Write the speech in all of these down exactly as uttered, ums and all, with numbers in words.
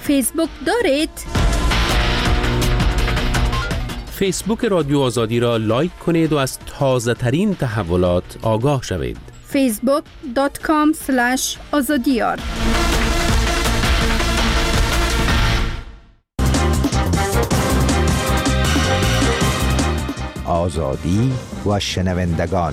فیسبوک دارید؟ فیسبوک رادیو آزادی را لایک کنید و از تازه ترین تحولات آگاه شوید. فیسبوک دات کام اسلش آزادیار. آزادی و شنوندگان.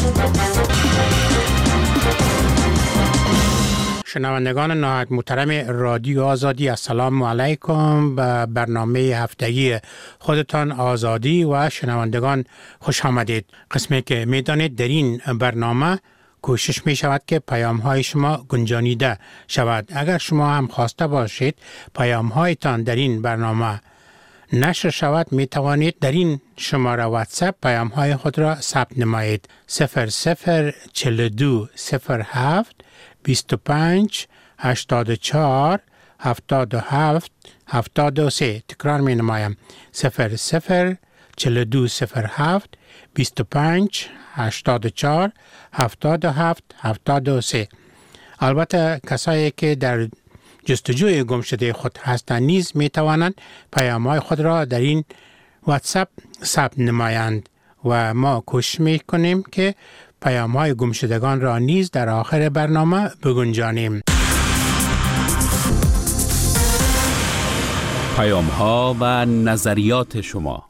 شنوندگان نهایت محترم رادیو آزادی، السلام علیکم. به برنامه هفتگی خودتان آزادی و شنوندگان خوش آمدید. قسمی که میدانید در این برنامه کوشش می شود که پیام های شما گنجانیده شود. اگر شما هم خواسته باشید پیام هایتان در این برنامه نشر شود، می توانید در این شماره واتساپ پیام های خود را ثبت نمایید. صفر صفر چهل و دو صفر هفت بیست و پنج هشتاد و چهار هفتاد و هفت هفتاد و سه. تکرار می نمایم. صفر صفر چهل و دو صفر هفت بیست و پنج هشتاد و چهار هفتاد و هفت هفتاد و سه. البته کسایی که در جستجوی گمشده خود هستند نیز می توانند پیام‌های خود را در این واتساپ ثبت نمایند و ما کوشش می کنیم که پیام‌های گمشدگان را نیز در آخر برنامه بگنجانیم. پیام‌ها و نظریات شما.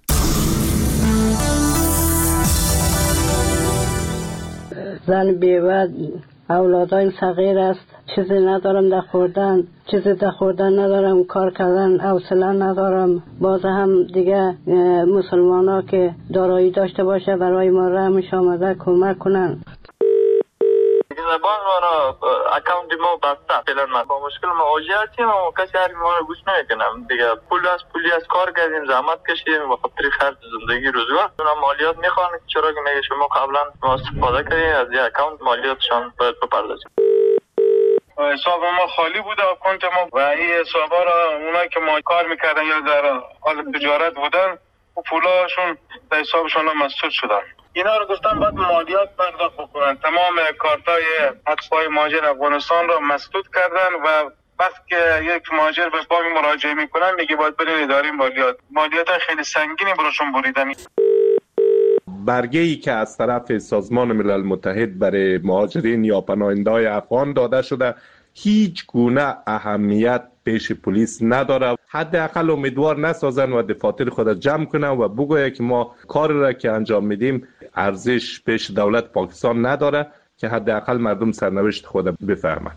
زن بیوه اولادای صغیر است، چیزی ندارم در خوردن، چیزی در خوردن ندارم، کار کردن حوصله ندارم. باز هم دیگه مسلمان ها که دارایی داشته باشه برای ما رحمش آمده کمک کنن. زبان ما را اکاونت ما بسته فعلا ما با مشکل مواجه هستیم و کسی هر ما رو گوش نمیکنم دیگه. پول از پولی از کار کردیم، زحمت کشیدیم و خاطر خرج زندگی روزگار اونا مالیات میخوان. چرا که میگه شما قبلا ما استفاده کردیم از این اکاونت مالیاتشان باید بپردازیم. حساب ما خالی بوده اکانت ما و این حسابا را اونایی که ما کار میکردن یا در حال تجارت بودن و پولاشون در حسابشون مسدود شدن. اینا رو گفتن باید مالیات پرداخت بکنن. تمام کارتای اتباع مهاجر افغانستان را مسدود کردن و وقتی که یک مهاجر به بانک مراجعه میکنن میگه باید برین اداره مالیات. مالیات خیلی سنگینی براشون بریدن. برگه‌ای که از طرف سازمان ملل متحد برای مهاجرین یا پناهنده‌های افغان داده شده هیچ گونه اهمیت پیش پلیس نداره. حداقل امیدوار نسازن و دفاتر خود جمع کنن و بگوید که ما کار را که انجام میدیم ارزش پیش دولت پاکستان نداره، که حداقل مردم سرنوشت خود بفهمند.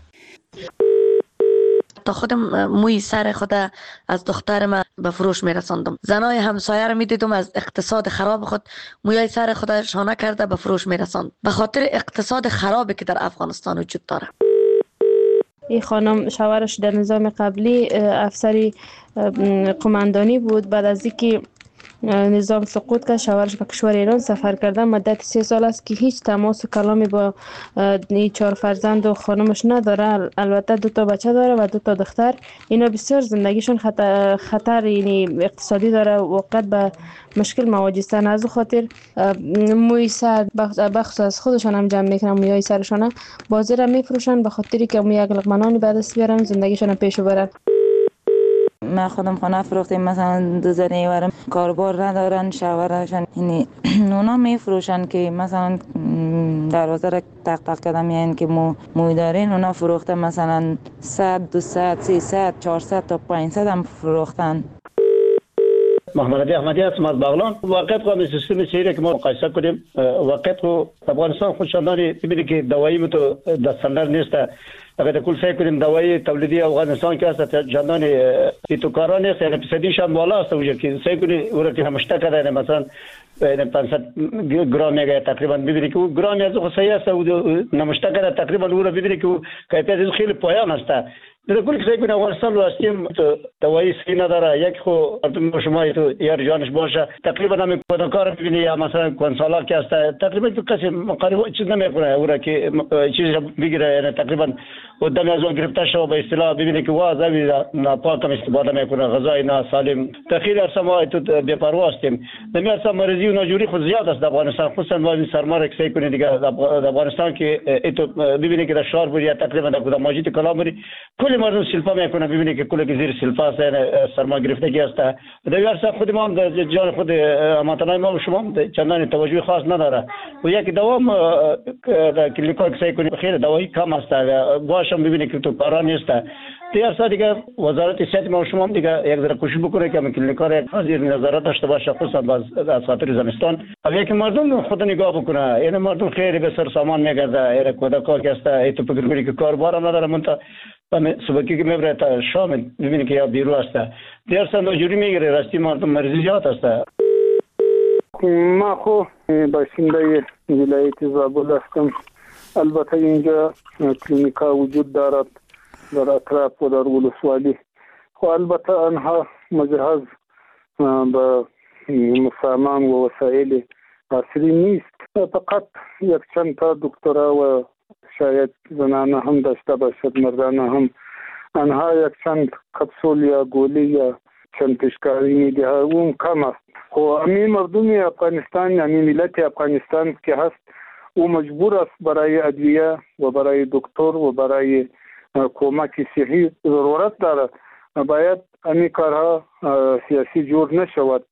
تا خودم موی سر خود از دختر من به فروش میرساندم. زنای همسایه رو میدیدم از اقتصاد خراب خود موی سر خود شانه کرده به فروش میرساند، به خاطر اقتصاد خرابی که در افغانستان وجود داره. این خانم شوهرش در نظام قبلی افسری قماندانی بود. بعد از اینکه نظام سقوط کرد شوهرش به کشور ایران سفر کرده. مدت سه سال است که هیچ تماس و کلامی با این چهار فرزند و خانمش نداره. البته دو تا بچه داره و دو تا دختر. اینا بسیار زندگیشون خطر, خطر یعنی اقتصادی داره، وقت به مشکل مواجهستن. از خاطر موی سر بخص از خودشان هم جمع میکنن، موی سرشان بازی را میفروشن به خاطری که موی یک لقمنانی به دست بیارن زندگیشون پیش برن. من خودم خانه فروختیم، مثلا دو زنی ورم کاربار ندارن، شوهرشان یعنی اونا میفروشن که مثلا دروازه را تق تق کردم یعنی که مو موی دارین اونا فروخته مثلا صد دویست سیصد چهارصد تا پانصد هم فروختن. محمد علی احمدی هستم از بغلان. واقعیت خود سیستم سیری که ما مقایسه کنیم، واقعیت خود افغانستان خودشاندانی ببینید که دوایی متو دستندر نیست. اگر کل فکر کنیم دوایی تولیدی افغانستان که است جاندانی ایتوکارا نیست، یعنی فیصدیش هم بالا است. اونجا که سعی کنی اون را که همشته کرده مثلا پانصد گرم میگه تقریبا ببینید که اون گرم از خود صحیح است و نمشته کرده تقریبا اون را ببینید که کیفیت خیلی پایان است. در کل که سعی افغانستان رو هستیم دوایی سی نداره. یک خو شما تو یار جانش باشه تقریبا هم کار ببینی یا مثلا کنسالا که است تقریبا تو کسی مقارب چیز نمیکنه اون که چیزی بگیره، یعنی تقریبا قدام از اون گرفته شو به اصطلاح ببینی که واضحی ناپاک استفاده میکنه، غذای ناسالم. تخیل ارسما تو بی‌پروا هستیم. نمیارسا مریضی و ناجوری خود زیاد است در افغانستان، خصوصا ما این سرمار که سعی کنید دیگه در افغانستان که تو ببینی که در شهر بود یا تقریبا در کدام مسجد کلام بود کل خیلی مردم سلفا میکنه، ببینید که کلی که زیر سلفا است، سرما گرفتگی است. در صاحب خود ما در جان خود هموطنان ما و شما چندان توجه خاص نداره و یک دوام کلینیکا که سعی کنیم خیلی دوایی کم است، باشم ببینید که تو کارا نیست. دیگر سال دیگه وزارت صحت ما و شما دیگه یک ذره کوشش بکنه که کلینیکا را زیر نظارت داشته باشه، خصوصا از خاطر زمستان. اگه که مردم خود نگاه بکنه، این مردم خیلی به سر سامان میگرده، این کودکا که است ای تو فکر کنی که کار بارم نداره، منتها صبحی که میبره تا شام میبینی که یا بیرو است. دیگر سال نجوری میگیره، راستی مردم مریضی زیاد است. ما خو باشنده ولایت زابل هستم. البته اینجا کلینیکا وجود دارد در اطراف و در ولسوالی، خو البته آنها مجهز به سامان و وسایل عصری نیست. فقط یک چند تا دکترا و شاید زنانه هم داشته باشد، مردانه هم. آنها یک چند کپسول یا گولی یا چند پیشکاری میده، اون کم است. خو امی مردم افغانستان، امی ملت افغانستان که هست، او مجبور است برای ادویه و برای دکتر و برای کمک صحی ضرورت دارد. باید امی کارها سیاسی جور نشود.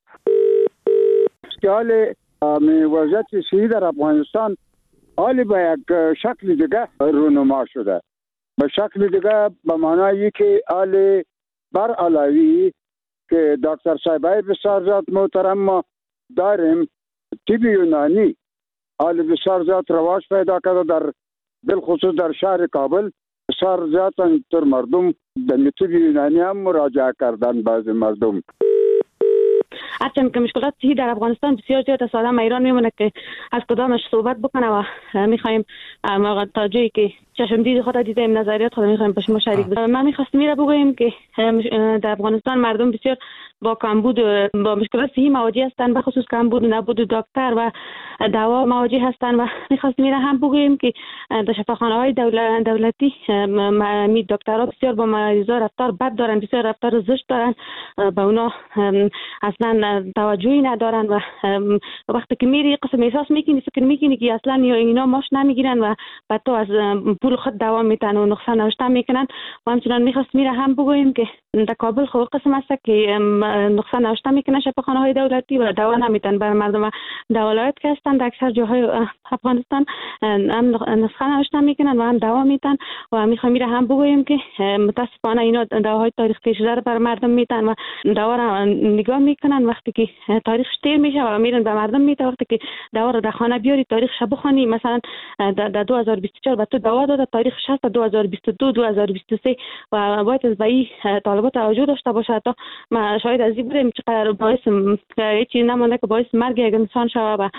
حال وضعیت صحی در افغانستان حالی به یک شکل دیگه رونما شده. به شکل دیگه به معنایی که حال بر علاوی که دکتر صاحبای بسیار زیاد محترم ما داریم، طب یونانی حال بسیار زیاد رواج پیدا کرده، در بالخصوص در شهر کابل بسیار زیاد تر مردم در طب یونانی هم مراجعه کردن. بعض مردم هرچند که مشکلات صحی در افغانستان بسیار زیاد است، آدم ایران میمونه که از کدامش صحبت بکنه و میخوایم تا جایی که چشم دید خود دیدیم نظریات خود میخوایم با شما شریک بشیم. من میخواستم میره بگویم که در افغانستان مردم بسیار با کمبود با مشکلات صحی مواجه هستند، به خصوص کمبود نبود دکتر و دوا مواجه هستند و میخواستم میره هم بگویم که در شفاخانه‌های دولت دولتی می دکترها بسیار با مریضا رفتار بد دارن، بسیار رفتار زشت دارن، به اونا اصلا توجهی ندارن و وقتی که میری قسم احساس میکنی فکر میکنی که اصلا اینا ماش نمیگیرن و بعد تو از پول خود دوا میتن و نقصان نوشته میکنن. و همچنان میخواست میره هم بگویم که در کابل خود قسم است که نقصان نوشته میکنن شفاخانه های دولتی و دوا نمیتن برای مردم. در ولایت که هستن در اکثر جاهای افغانستان هم نسخه نوشته میکنن و هم دوا میتن و میخوایم میره هم بگویم که متاسفانه اینا دواهای تاریخ تیر شده رو برای مردم میتن و دوا رو نگاه میکنن. وقتی که تاریخش تیر میشه و میرن به مردم میتن، وقتی که دوا رو در خانه بیاری تاریخش بخونی، مثلا در دو هزار و بیست و چهار به تو دوا داده، تاریخش هست دو هزار و بیست و دو دو هزار و بیست و سه و باید از بایی طالبات توجه داشته باشه. تا ما شاید از این بودیم چقدر باعث چیزی نمانده که باعث مرگ یک انسان شود و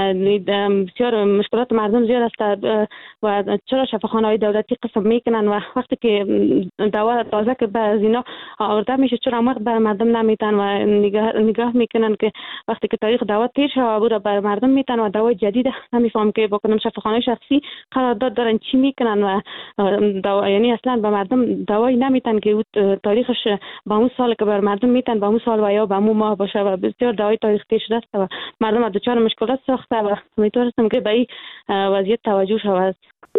بسیار مشکلات مردم زیاد است و چرا شفاخانه‌های دولتی قسم میکنن و وقتی که دوا تازه که از اینا آورده میشه چرا وقت بر مردم نمیتن و نگاه, نگاه میکنن که وقتی که تاریخ دوا تیر شده بود بر مردم میتن و دوا جدید نمیفهم که با کدام شفاخانه شخصی قرارداد دارن چی میکنن و دوا یعنی اصلا به مردم دوایی نمیتن که تاریخش با اون سال که بر مردم میتن با اون سال و یا با اون ماه باشه و بسیار دوای تاریخ تیر شده است و مردم از دچار مشکلات ساخته و امیدوارم که به این وضعیت توجه شود.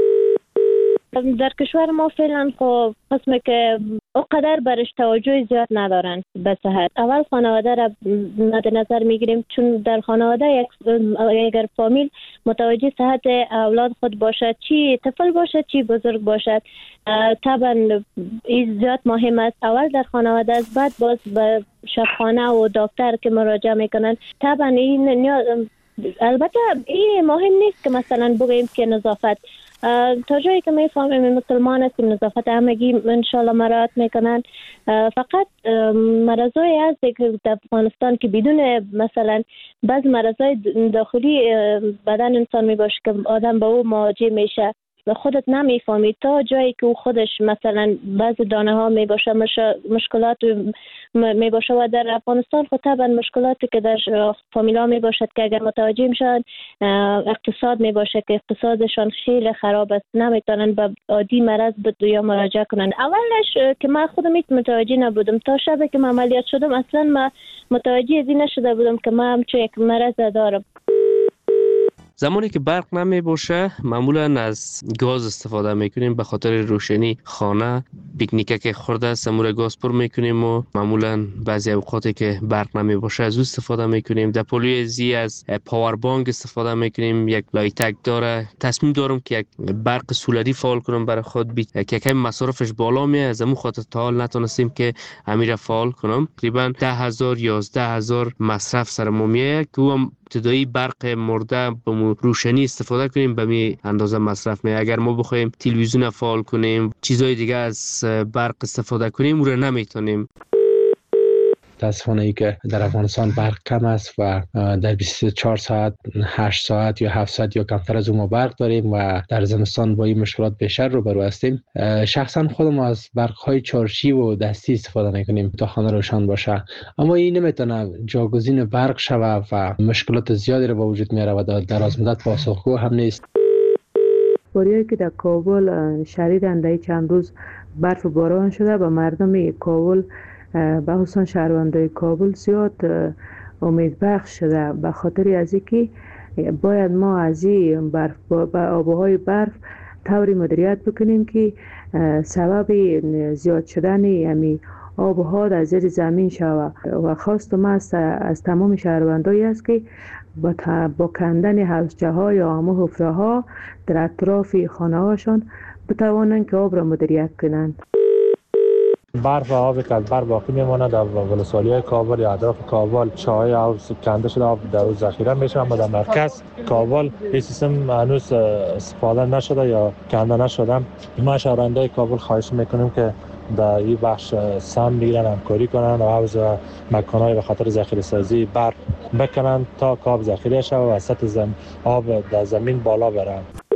در کشور ما فعلا خب قسمه که اونقدر برش توجه زیاد ندارن به صحت. اول خانواده را مد نظر میگیریم، چون در خانواده یک اگر فامیل متوجه صحت اولاد خود باشد، چی طفل باشد چی بزرگ باشد، طبعا این زیاد مهم است. اول در خانواده است، بعد باز به شفاخانه و دکتر که مراجعه میکنن. طبعا این البته این مهم نیست که مثلا بگیم که نظافت تا جایی که میفهمیم مسلمان است که نظافت همگی انشالله مراعات میکنن. فقط مرضای هست که در افغانستان که بدون مثلا بعض مرضای داخلی بدن انسان میباشه که آدم با او مواجه میشه و خودت نمیفهمی تا جایی که او خودش مثلا بعض دانه ها میباشه مشکلات میباشه و در افغانستان خود طبعا مشکلاتی که در فامیلا میباشد که اگر متوجه میشن اقتصاد میباشه که اقتصادشان خیلی خراب است، نمیتونن به عادی مرض یا مراجعه کنن. اولش که من خودم هیچ متوجه نبودم تا شب که من عملیات شدم اصلا من متوجه از این نشده بودم که من همچون یک مرض دارم. زمانی که برق نمی باشه معمولا از گاز استفاده میکنیم به خاطر روشنی خانه پیکنیک خورده است امور گاز پر میکنیم و معمولا بعضی اوقاتی که برق نمی باشه از او استفاده میکنیم. در پولوی زی از پاور بانک استفاده میکنیم. یک لایتک داره. تصمیم دارم که یک برق سولری فعال کنم برای خود بی که کم مصرفش بالا میه، از همون خاطر تا حال نتونستیم که امیر فعال کنم. تقریبا ده هزار یازده هزار مصرف سر ما میه که هم ابتدایی برق مرده به روشنی استفاده کنیم به می اندازه مصرف میه. اگر ما بخوایم تلویزیون فعال کنیم چیزای دیگه از برق استفاده کنیم او را نمیتونیم. متاسفانه ای که در افغانستان برق کم است و در بیست و چهار ساعت هشت ساعت یا هفت ساعت یا کمتر از اون ما برق داریم و در زمستان با این مشکلات بیشتر روبرو هستیم. شخصا خودم از برق های چارچی و دستی استفاده میکنیم تا خانه روشن باشه، اما این نمیتونه جاگزین برق شوه و مشکلات زیادی رو به وجود میاره و در دراز مدت پاسخگو هم نیست. باریایی که در کابل شدیداً در چند روز برف و باران شده و مردم کابل به خصوص شهروندان کابل زیاد امید بخش شده، به خاطر از اینکه باید ما از این برف با آبهای برف طوری مدیریت بکنیم که سبب زیاد شدن امی آبها در زیر زمین شود و خواست ما از, از تمام شهروندایی است که با, با کندن حوضچه ها یا همه حفره ها در اطراف خانه هاشون بتوانند که آب را مدیریت کنند. برف و آبی که از برف باقی میمونه در ولسوالی‌های کابل یا اطراف کابل چاهای آب کنده شده آب در روز ذخیره میشه، اما در مرکز کابل این سیستم هنوز استفاده نشده یا کنده نشده. ما شهروندان کابل خواهش میکنیم که در این بخش سهم بگیرن، همکاری کنن و حوض و مکان‌های به خاطر ذخیره سازی برف بکنن تا آب ذخیره شود و سطح زم آب در زمین بالا بره.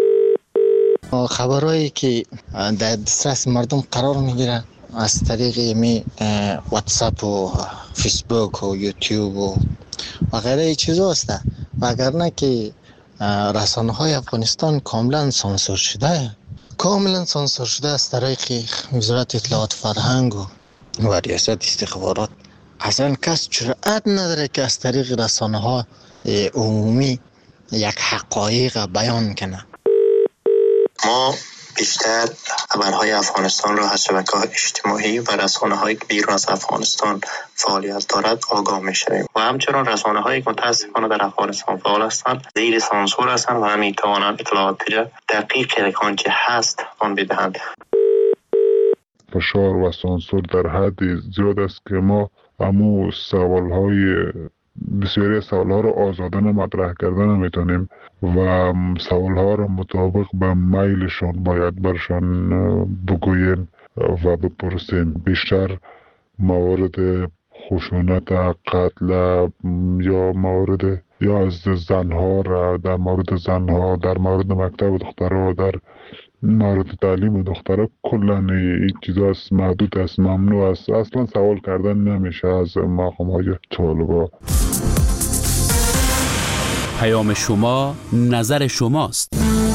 خبرایی که در دسترس مردم قرار میگیره از طریق می واتساپ و فیسبوک و یوتیوب و و غیره چیزا است و اگر نه که رسانه های افغانستان کاملا سانسور شده کاملا سانسور شده از طریق وزارت اطلاعات فرهنگ و, و ریاست استخبارات. اصلا کس جرأت نداره که از طریق رسانه ها عمومی یک حقایق بیان کنه. ما بیشتر خبرهای افغانستان را از شبکه‌های اجتماعی و رسانه‌های که بیرون از افغانستان فعالیت دارد آگاه می‌شویم و همچنین رسانه‌هایی که متأسفانه در افغانستان فعال هستند زیر سانسور هستند و نمی‌توانند اطلاعات دقیق آنچه هست آن بدهند. فشار و سانسور در حد زیاد است که ما همو سوال‌های بسیاری سوال‌ها را آزادانه مطرح کردن نمی‌تونیم و سوال‌ها را مطابق به میلشان باید برشان بگوییم و بپرسیم. بیشتر موارد خشونت، قتل یا موارد یا از زنها را در مورد زنها، در مورد مکتب دخترها، در مورد تعلیم دخترها کلا این چیزا محدود است، ممنوع است. اصلا سوال کردن نمیشه از مقام‌های طالبا. پیام شما نظر شماست.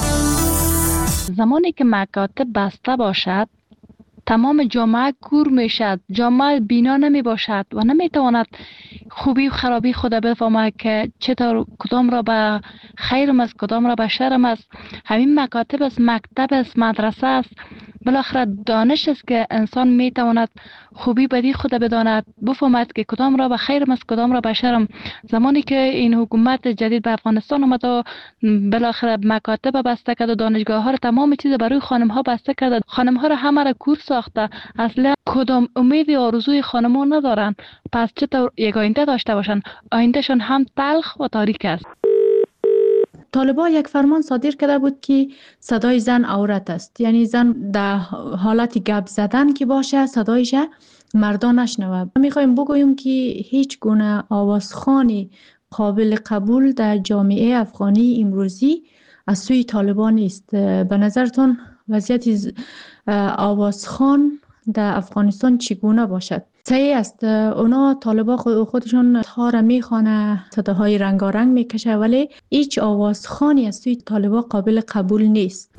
زمانی که مکاتب بسته باشد تمام جامعه کور میشد، جامعه بینا نمی باشد و نمی تواند خوبی و خرابی خود بفهمد که چطور کدام را به خیرم است کدام را به شرم است. همین مکاتب است، مکتب است، مدرسه است، بالاخره دانش است که انسان می تواند خوبی بدی خود بداند، بفهمد که کدام را به خیرم است کدام را به شرم. زمانی که این حکومت جدید به افغانستان آمد و بالاخره مکاتب بسته کرد و دانشگاه ها را تمام چیز برای خانم ها بسته کرد، خانم ها را همه را کور ساخته، اصلا کدام امید و آرزوی خانم ها ندارن، پس چطور یک آینده داشته باشن؟ آیندهشان هم تلخ و تاریک است. طالبان یک فرمان صادر کرده بود که صدای زن عورت است، یعنی زن در حالت گپ زدن که باشه صدایش مردان نشنوه. میخوایم بگوییم که هیچ گونه آوازخوانی قابل قبول در جامعه افغانی امروزی از سوی طالبان نیست. به نظرتون وضعیت آوازخوان در افغانستان چگونه باشد؟ صحیح است، اونا طالبا خودشون ها را میخوانه، صداهای رنگارنگ میکشه، ولی هیچ آوازخوانی از سوی طالبا قابل قبول نیست.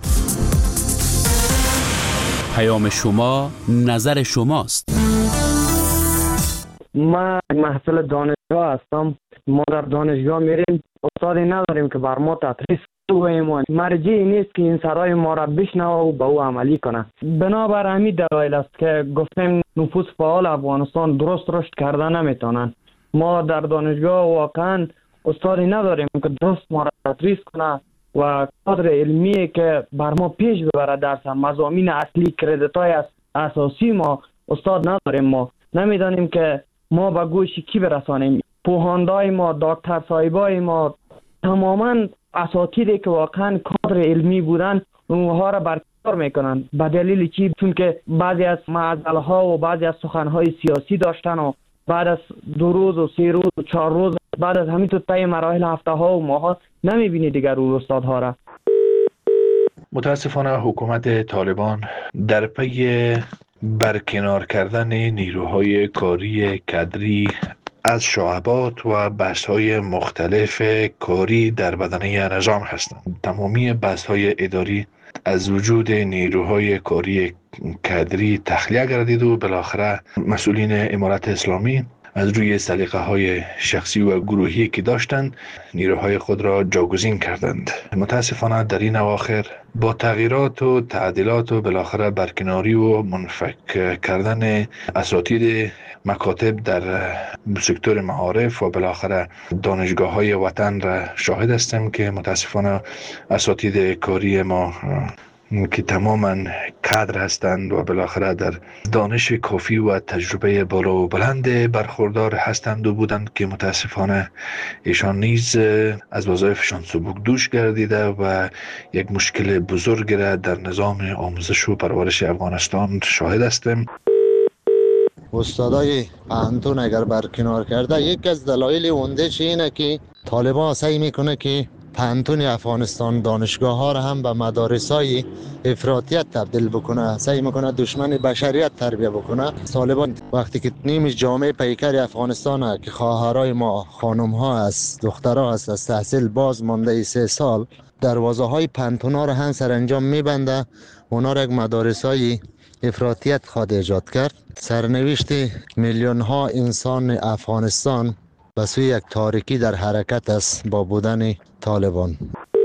پیام شما نظر شماست. ما محصل دانشگاه هستم. ما در دانشگاه میریم، استادی نداریم که بر ما تدریس بگوییم مرجعی نیست که این سرای ما را بشنوه و به او عملی کنه. بنابر همین دلایل است که گفتیم نفوذ فعال افغانستان درست رشد کرده نمیتونن. ما در دانشگاه واقعا استادی نداریم که درست ما را تدریس کنه و کادر علمی که بر ما پیش ببره درس مضامین اصلی کردیت های اساسی ما استاد نداریم. ما نمیدانیم که ما به گوش کی برسانیم. پوهاندای ما، دکتر صاحبای ما، تماما اساتیدی که واقعا کادر علمی بودن اونها را برکنار میکنن. به دلیل چی؟ چون که بعضی از معضله ها و بعضی از سخن های سیاسی داشتن و بعد از دو روز و سه روز و چهار روز بعد از همین تو طی مراحل هفته ها و ماه ها نمیبینی دیگر اون استادها را. متاسفانه حکومت طالبان در پی برکنار کردن نیروهای کاری کادری از شعبات و بست‌های مختلف کاری در بدنه نظام هستند. تمامی بست‌های اداری از وجود نیروهای کاری کادری تخلیه گردید و بالاخره مسئولین امارت اسلامی از روی سلیقه های شخصی و گروهی که داشتند نیروهای خود را جاگزین کردند. متاسفانه در این اواخر با تغییرات و تعدیلات و بالاخره برکناری و منفک کردن اساتید مکاتب در سکتور معارف و بالاخره دانشگاه های وطن را شاهد هستیم که متاسفانه اساتید کاری ما که تماما کادر هستند و بالاخره در دانش کافی و تجربه بالا و بلند برخوردار هستند و بودند که متاسفانه ایشان نیز از وظایفشان سبک دوش گردیده و یک مشکل بزرگ را در نظام آموزش و پرورش افغانستان شاهد هستیم. استادای پانتون اگر برکنار کرده، یک از دلایل اوندهش اینه که طالبان سعی میکنه که پانتون افغانستان دانشگاه ها را هم به مدارس های افراطیت تبدیل بکنه، سعی میکنه دشمن بشریت تربیه بکنه. طالبان وقتی که نیم جامعه پیکر افغانستان که خواهرای ما خانم ها است، دخترها است، از تحصیل باز مانده سه سال، دروازه های پانتون ها را هم سرانجام میبنده، اونا را یک مدارس های افراطیت خواد ایجاد کرد. سرنوشت میلیون ها انسان افغانستان به سوی یک تاریکی در حرکت است با بودن طالبان.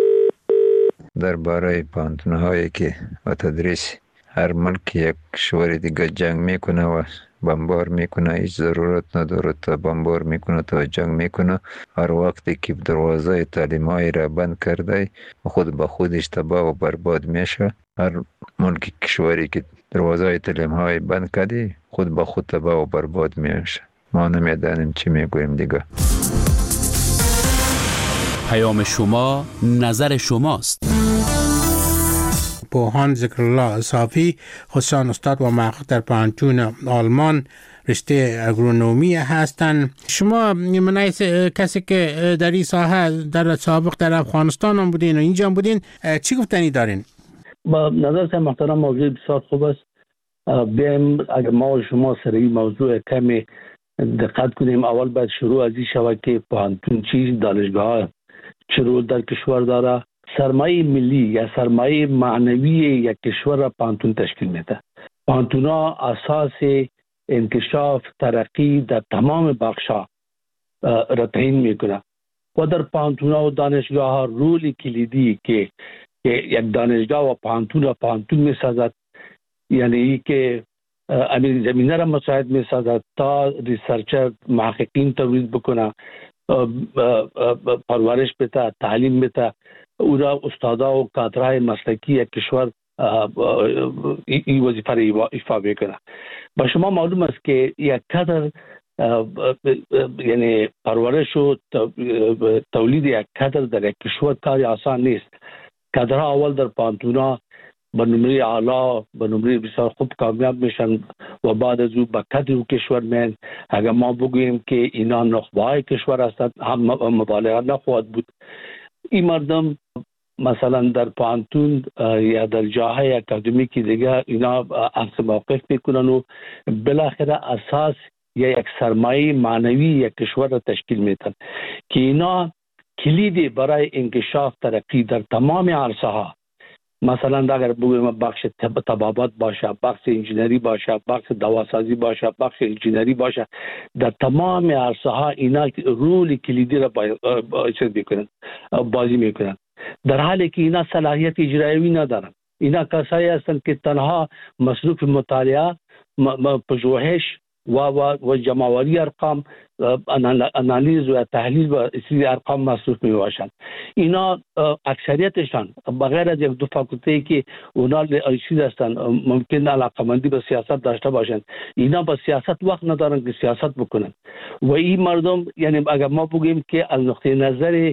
درباره پانتون‌هایی که و تدریس هر ملک یک کشور دیگه جنگ میکنه و بمبار میکنه، هیچ ضرورت نداره تا بمبار میکنه تا جنگ میکنه. هر وقتی که دروازه تعلیم‌های را بند کرده خود به خودش تباه و برباد میشه. هر ملک کشوری که دروازه تعلیم‌های بند کرده خود به خود تباه و برباد میشه. ما نمیدانیم چی میگوییم دیگه. پیام شما نظر شماست. پوهان ذکرالله صافی، خصوصا استاد و محقق در پانتون آلمان رشته اگرونومی هستند. شما من کسی که در این ساحه در سابق در افغانستان هم بودین و اینجا هم بودین، چی گفتنی دارین؟ با نظر محترم موضوع بسیار خوب است. بیایم اگر ما و شما سر این موضوع کمی دقت کنیم. اول باید شروع از این شود که پانتون چیز، دانشگاه چه رول در کشور داره. سرمایه ملی یا سرمایه معنوی یک کشور را پانتون تشکیل میده. پانتون ها اساس انکشاف ترقی در تمام بخشا را تعیین میکنه و در پانتون ها و دانشگاه ها رول کلیدی که یک دانشگاه و پانتون را پانتون میسازد، یعنی ای که امیر زمینه را مساعد میسازد تا ریسرچر محققین تولید بکنه، پرورش بده، تعلیم بده، او را استادا و کادرهای مسلکی یک کشور این وظیفه را ایفا میکنه. با شما معلوم است که یک کادر یعنی پرورش و تولید یک کادر در یک کشور کاری آسان نیست. کادرها اول در پانتونا به نمره اعلا به نمره بسیار خوب کامیاب میشن و بعد از او به کادر کشور میان. اگر ما بگوییم که اینا نخبه‌های کشور هستند هم مبالغه نخواهد بود. این مردم مثلا در پانتون یا در جاهای اکادمیکی دیگه اینا اخذ موقف میکنن و بالاخره اساس یا یک سرمایه معنوی یک کشور را تشکیل میدن که اینا کلیدی برای انکشاف ترقی در تمام عرصه ها، مثلا اگر بگویم بخش طبابت باشه، بخش انجینری باشه، بخش دواسازی باشه، بخش انجینری باشه، در تمام عرصه ها اینا رول کلیدی را بازی میکنن. در حالی که اینا صلاحیت اجرایی ندارن. اینا کسایی هستند که تنها مصروف مطالعه، پژوهش و و و جمع‌آوری ارقام، انالیز و تحلیل و اصلی ارقام مصروف می باشند. اینا اکثریتشان بغیر از یک دو فاکولته که اونا چیز هستند ممکن علاقه‌مندی به سیاست داشته باشند، اینا با سیاست وقت ندارن که سیاست بکنن. و این مردم، یعنی اگر ما بگیم که از نقطه نظر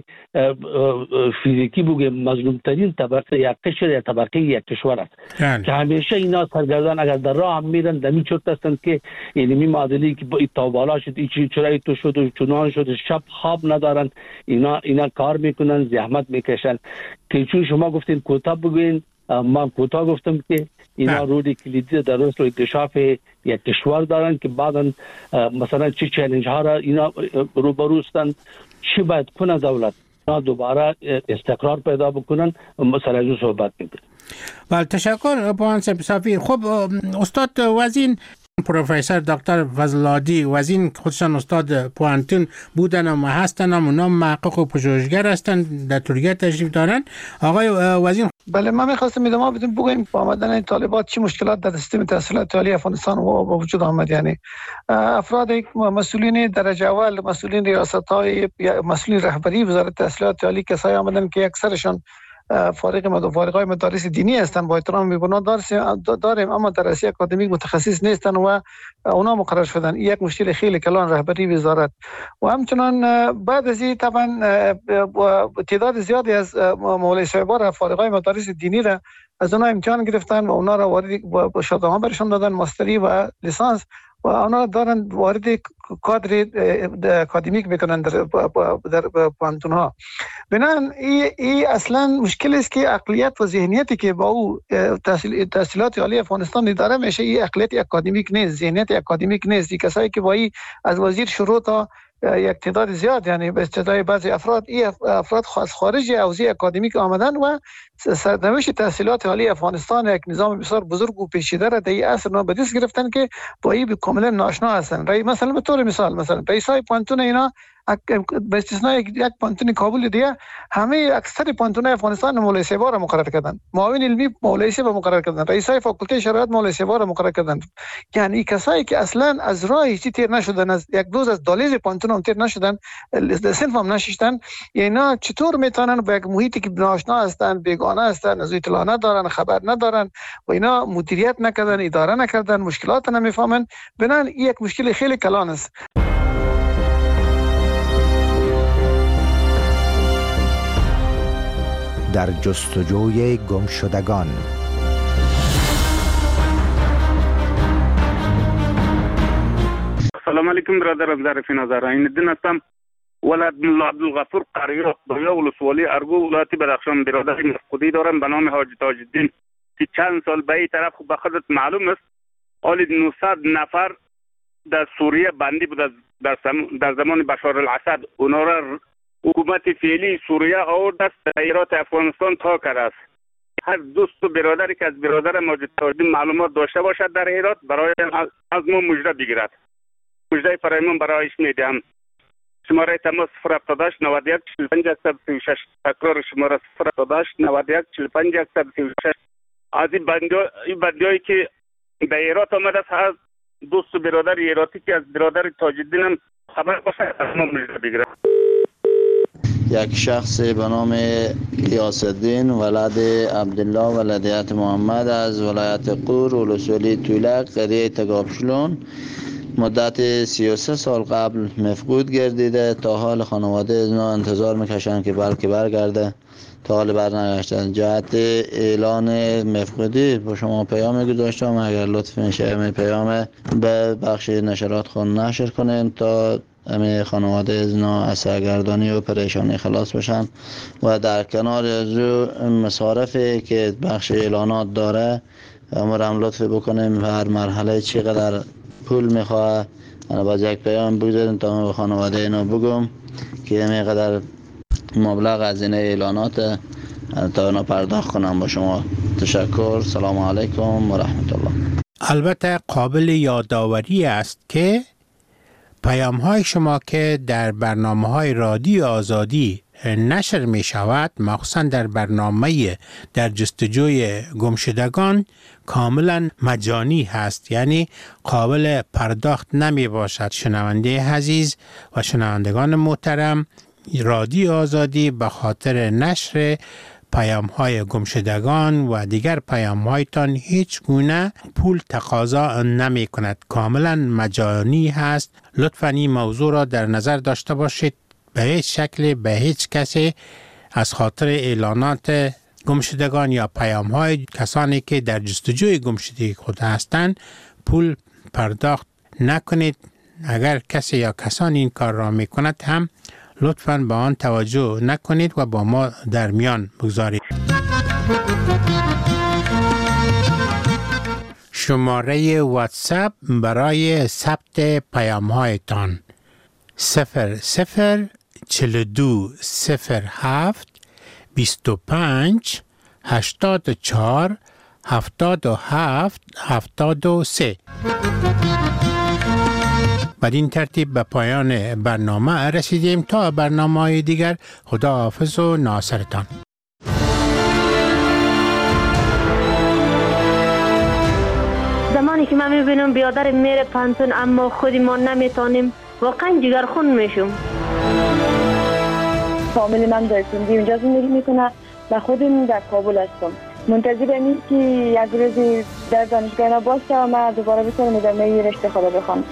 فیزیکی بگیم مظلوم ترین طبقه یک کشور یا طبقه یک کشور است که همیشه اینا سرگردان اگر در راه هم میرن دمی چرت هستند که یعنی می معادلی که با بالا شد این چرایی تو شد و چنان شد، شب خواب ندارن، اینا اینا کار میکنن، زحمت میکشن. که چون شما گفتین کوتاه بگوین، من کوتاه گفتم که اینا رول کلیدی در راسل و اکتشاف یک کشور دارن که بعدا مثلا چه چالش ها را اینا روبرو هستند، چی باید کنه دولت اینا دوباره استقرار پیدا بکنن، مثلا از صحبت میکنن. بله تشکر پوان سفیر. خب استاد وزین پروفسور دکتر فضل‌العادی وزین خودشان استاد پوانتون بودن و هستن، اونا محقق و پژوهشگر هستن، در ترکیه تشریف دارن. آقای وزین بله، من می‌خواستم میدونم بدون بگویم با آمدن این طالبات چه مشکلات در سیستم تحصیلات عالی افغانستان و وجود آمد. یعنی افراد مسئولین درجه اول، مسئولین ریاست‌های، مسئولین رهبری وزارت تحصیلات عالی کسایی آمدن که اکثرشان فارغ مد فارغای مدارس دینی هستند، با احترام می‌بینم داریم اما درسی اکادمیک متخصص نیستند و اونا مقرر شدن. یک مشکل خیلی کلان رهبری وزارت. و همچنان بعد از این طبعا تعداد زیادی از مولوی صاحبان فارغای مدارس دینی را از اونا امتحان گرفتن و اونا را وارد شهادتنامه برشان دادن، ماستری و لیسانس، و اونا دارن وارد کادر اکادمیک میکنن در در پانتون ها. بنابراین این ای اصلا مشکل است که عقلیت و ذهنیتی که با او تحصیل تحصیلات عالی افغانستان داره میشه، این عقلیت اکادمیک نیست، ذهنیت اکادمیک نیست. این کسایی که با این از وزیر شروع تا یک تعداد زیاد، یعنی به اصطلاح بعضی افراد، این افراد از خارج حوزه اکادمیک آمدن و سرنوشت تحصیلات عالی افغانستان یک نظام بسیار بزرگ و پیچیده را در این عصر نو به دست گرفتن که با این کاملا ناشنا هستند. مثلا به طور مثال مثلا رئیسای پانتون اینا به استثنای یک پانتون کابل دیگه همه اکثر پانتون افغانستان مولوی صاحبا را مقرر کردن، معاون علمی مولوی صاحب مقرر کردن، رئیسای فاکولته شریعت مولوی صاحبا را مقرر کردن. یعنی کسایی که اصلا از راه هیچ تیر نشدن، از یک دوز از دالیز پانتون هم تیر نشدن، صنف هم نشستن، اینا چطور میتونن با یک محیطی که ناشنا هستند، بیگانه هستند، از اطلاع ندارن، خبر ندارن و اینا مدیریت نکردن، اداره نکردن، مشکلات نمیفهمن. بنان یک مشکل خیلی کلان است. در جستجوی گمشدگان. سلام علیکم برادرم، ظریف نظر این دین هستم، ولد ملا عبدالغفور قریرات دویا ولسوالی ارگو ولایت بدخشان. برادر مفقودی دارم به نام حاجی تاج الدین که چند سال به این طرف به خودت معلوم است حالی نهصد نفر در سوریه بندی بود در, در زمان بشار الاسد. اونا را حکومت فعلی سوریه آورد است ایرات افغانستان تا کرده است. هر دوست و برادری که از برادر ماجد تاج الدین معلومات داشته باشد در ایرات برای از ما مژده بگیرد. مژده فرایمان برایش میدهم. شماره تماس صفر هفتاد و هشت نود و یک چهل و پنج صد و سی و شش. تکرار شماره صفر هفتاد و هشت نود و یک چهل و پنج صد و سی و شش. از این بندیایی که در ایرات آمده است، هر دوست و برادر ایراتی که از برادر تاج الدین هم خبر باشد از ما مژده بگیرد. یک شخص به نام غیاث الدین ولد عبدالله ولدیت محمد از ولایت قور ولسوالی تولک قریه تگابشلون مدت سی و سه سال قبل مفقود گردیده. تا حال خانواده از ما انتظار میکشن که بلکه برگرده، تا حال برنگشتن. جهت اعلان مفقودی با شما پیام گذاشتم، اگر لطف میشه می پیام به بخش نشرات خون نشر کنین تا همه خانواده از نا از سرگردانی و پریشانی خلاص بشن و در کنار از مصارفی که بخش اعلانات داره امرم لطف بکنیم هر مرحله چقدر پول میخواه انا باز یک پیام بگذاریم تا من به خانواده اینا بگم که میقدر مبلغ از این اعلانات تا اینا پرداخت کنم. با شما تشکر. سلام علیکم و رحمت الله. البته قابل یادآوری است که پیام های شما که در برنامه های رادیو آزادی نشر می شود، مخصوصا در برنامه در جستجوی گمشدگان، کاملا مجانی هست، یعنی قابل پرداخت نمی باشد. شنونده عزیز و شنوندگان محترم، رادیو آزادی به خاطر نشر پیام های گمشدگان و دیگر پیام هایتان هیچ گونه پول تقاضا نمی کند، کاملا مجانی هست. لطفاً این موضوع را در نظر داشته باشید. به هیچ شکل به هیچ کسی از خاطر اعلانات گمشدگان یا پیام های کسانی که در جستجوی گمشدگی خود هستند پول پرداخت نکنید. اگر کسی یا کسانی این کار را می کند هم لطفاً به آن توجه نکنید و با ما در میان بگذارید. شماره واتساپ برای ثبت پیام هایتان صفر صفر چل دو صفر هفت بیست و پنج هشتاد و چهار هفتاد و هفت هفتاد و سه. بدین ترتیب به پایان برنامه رسیدیم. تا برنامه های دیگر، خدا حافظ و ناصرتان. زمانی که من میبینم بیادر میره پانتون اما خودی ما نمیتونیم، واقعا جگرخون میشم. فامیل من در سندی اونجا زندگی میکنه و خودم در کابل هستم. منتظرم این که یک روزی در دانشگاه باشه و من دوباره بتونم ادامه رشته خدا بخوام.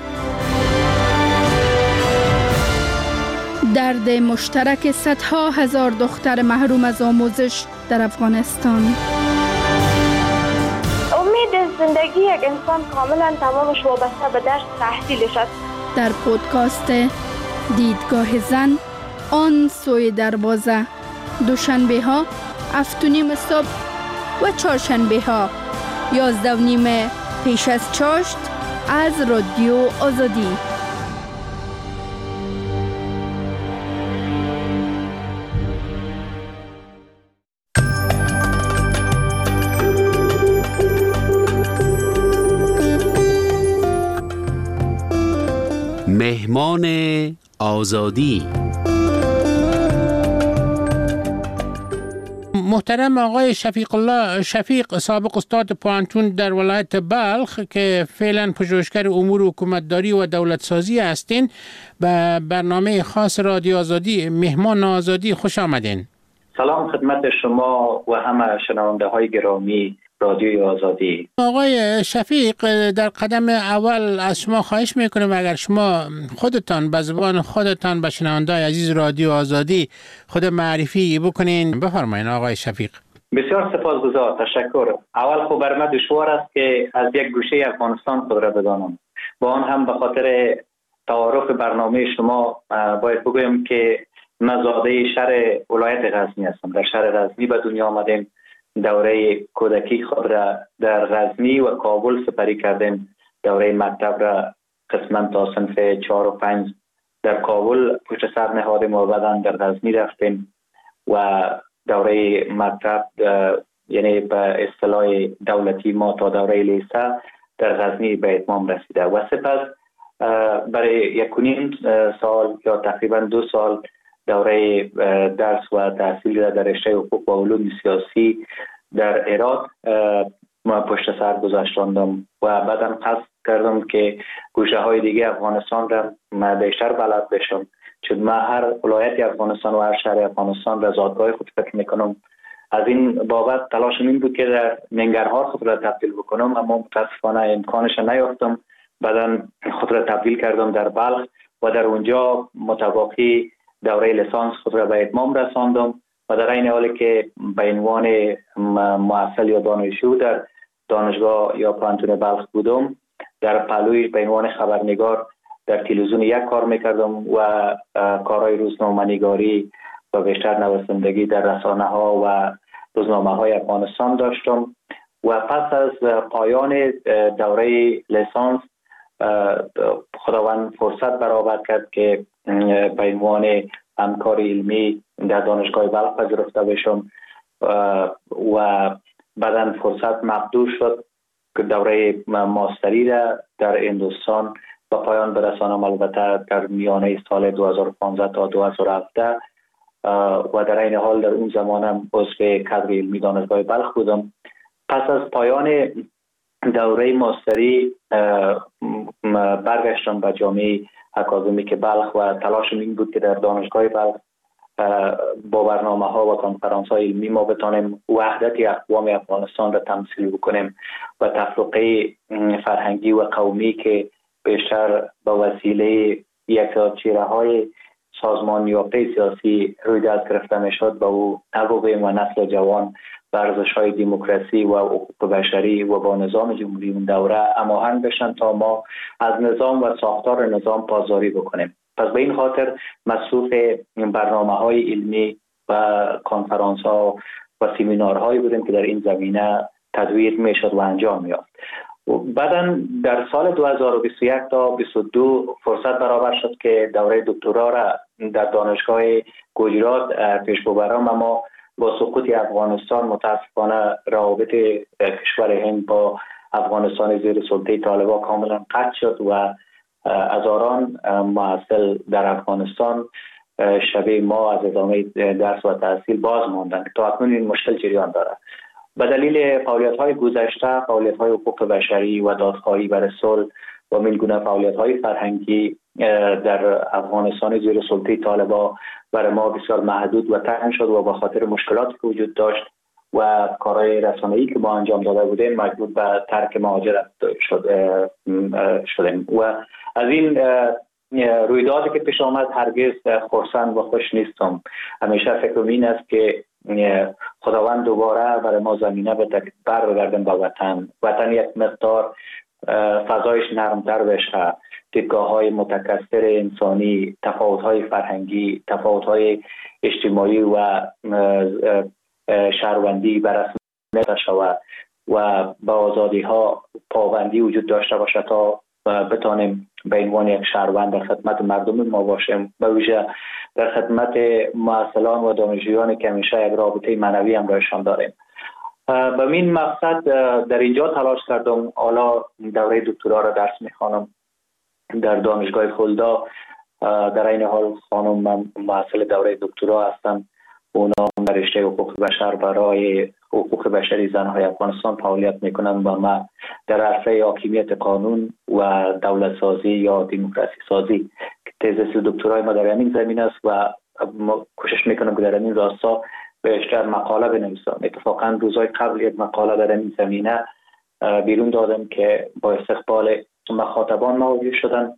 درد مشترک صدها هزار دختر محروم از آموزش در افغانستان. امید زندگی یک انسان کاملا تمامش وابسته به درس تحصیلش است. در پودکاست دیدگاه زن، آن سوی دروازه، دوشنبه ها هفت و نیم صبح و چهارشنبه ها یازده و نیم پیش از چاشت از رادیو آزادی. مهمان آزادی. محترم آقای شفیق الله شفیق، سابق استاد پوانتون در ولایت بلخ که فعلا پژوهشگر امور حکومتداری و دولت سازی هستین، به برنامه خاص رادیو آزادی مهمان آزادی خوش آمدین. سلام خدمت شما و همه شنونده های گرامی رادیوی آزادی. آقای شفیق، در قدم اول از شما خواهش میکنم اگر شما خودتان به زبان خودتان به شنونده‌های عزیز رادیو آزادی خود معرفی بکنین. بفرمایید آقای شفیق. بسیار سپاسگزار، تشکر. اول خب بر من دشوار است که از یک گوشه افغانستان خود را بدانم. با آن هم به خاطر تعارف برنامه شما باید بگویم که من زاده شهر ولایت غزنی هستم. در شهر غزنی به دنیا آمدیم. دوره کودکی خود را در غزنی و کابل سپری کردیم. دوره مکتب را قسما تا صنف چهار و پنج در کابل پشت سر نهادیم و بعدا در غزنی رفتیم و دوره مکتب یعنی به اصطلاح دولتی ما تا دوره لیسه در غزنی به اتمام رسیده و سپس برای یک و نیم سال یا تقریبا دو سال دوره درس و تحصیل را در رشته حقوق و علوم سیاسی در هرات ما پشت سر گذاشتم و بعداً قصد کردم که گوشه های دیگه افغانستان را من بیشتر بلد بشم، چون من هر ولایت افغانستان و هر شهر افغانستان را زادگاه خود فکر میکنم. از این بابت تلاشم این بود که در ننگرهار خود را تبدیل بکنم، اما متاسفانه امکانش نیافتم. بعداً خود را تبدیل کردم در بلخ و در اونجا متواقی دوره لیسانس خود را به اتمام رساندم و در این حالی که به عنوان محصل یا دانشجو در دانشگاه یا پوانتون بلخ بودم، در پهلوی به عنوان خبرنگار در تلویزیون یک کار میکردم و کارهای روزنامه‌نگاری و بیشتر نویسندگی در رسانه ها و روزنامه های افغانستان داشتم و پس از پایان دوره لیسانس خداوند فرصت برآورد کرد که به عنوان همکار علمی در دانشگاه بلخ پذیرفته بشم و بعداً فرصت مقدور شد که دوره ماستری را در هندوستان با پایان برسانم، البته در میانه سال دو هزار و پانزده تا دو هزار و هفده و در این حال در اون زمانم عضو کادر علمی دانشگاه بلخ بودم. پس از پایان دوره ماستری برگشتم به جامعه اکادمیک بلخ و تلاشم این بود که در دانشگاه بلخ با برنامه ها و کنفرانس های علمی ما بتانیم وحدت اقوام افغانستان را تمثیل بکنیم و تفرقه فرهنگی و قومی که بیشتر با وسیله یک چهره های سازمان یافته سیاسی روی دست گرفته میشد با او نبوغیم و نسل جوان ارزش های دموکراسی و حقوق بشری و با نظام جمهوری اون دوره هماهنگ بشن تا ما از نظام و ساختار نظام پاسداری بکنیم. پس به این خاطر مصروف برنامه های علمی و کنفرانس ها و سمینارهایی بودیم که در این زمینه تدویر میشد و انجام میافت. بعداً در سال دو هزار و بیست و یک تا بیست و دو فرصت برابر شد که دوره دکترا را در دانشگاه گجرات پیش ببرم، اما با سقوط افغانستان متاسفانه روابط کشور هند با افغانستان زیر سلطه طالبان کاملا قطع شد و هزاران محصل در افغانستان شبیه ما از ادامه درس و تحصیل باز ماندند. تا اکنون این مشکل جریان دارد. به دلیل فعالیت‌های گذشته، فعالیت‌های حقوق بشری و دادخواهی برای صلح و من گونه فعالیت‌های فرهنگی در افغانستان زیر سلطه طالبان برای ما بسیار محدود و تنگ شد و به خاطر مشکلاتی که وجود داشت و کارهای رسانه‌ای که ما انجام داده بودیم مجبور به ترک مهاجرت شد شدیم و از این رویدادی که پیش آمد هرگز خرسند و خوش نیستم. همیشه فکرم این است که خداوند دوباره برای ما زمینه بده که برگردیم به وطن. وطن یک مقدار فضایش نرمتر بشه، دیدگاه های متکثر انسانی، تفاوت های فرهنگی، تفاوت های اجتماعی و شهروندی بررسی شود و با آزادی ها پابندی وجود داشته باشه تا بتانیم به عنوان یک شهروند در خدمت مردم ما باشیم، به ویژه در خدمت محصلان و دانشجویانی که همیشه یک رابطه معنوی همراهشان داریم. به این مقصد در اینجا تلاش کردم. حالا دوره دکترا را درس میخوانم در دانشگاه خلدا. در این حال خانم محصل دوره دکترا هستم. اونا در رشته حقوق بشر برای حقوق بشری زنهای افغانستان فعالیت میکنن و ما در عرصه حاکمیت قانون و دولت سازی یا دموکراسی سازی که تزس دکترای ما در همین زمین است و ما کوشش میکنم که در همین راستا بیشتر مقاله بنویسم. اتفاقا روزهای قبل یک مقاله در همین زمینه بیرون دادم که با استقبال مخاطبان موجود شدن،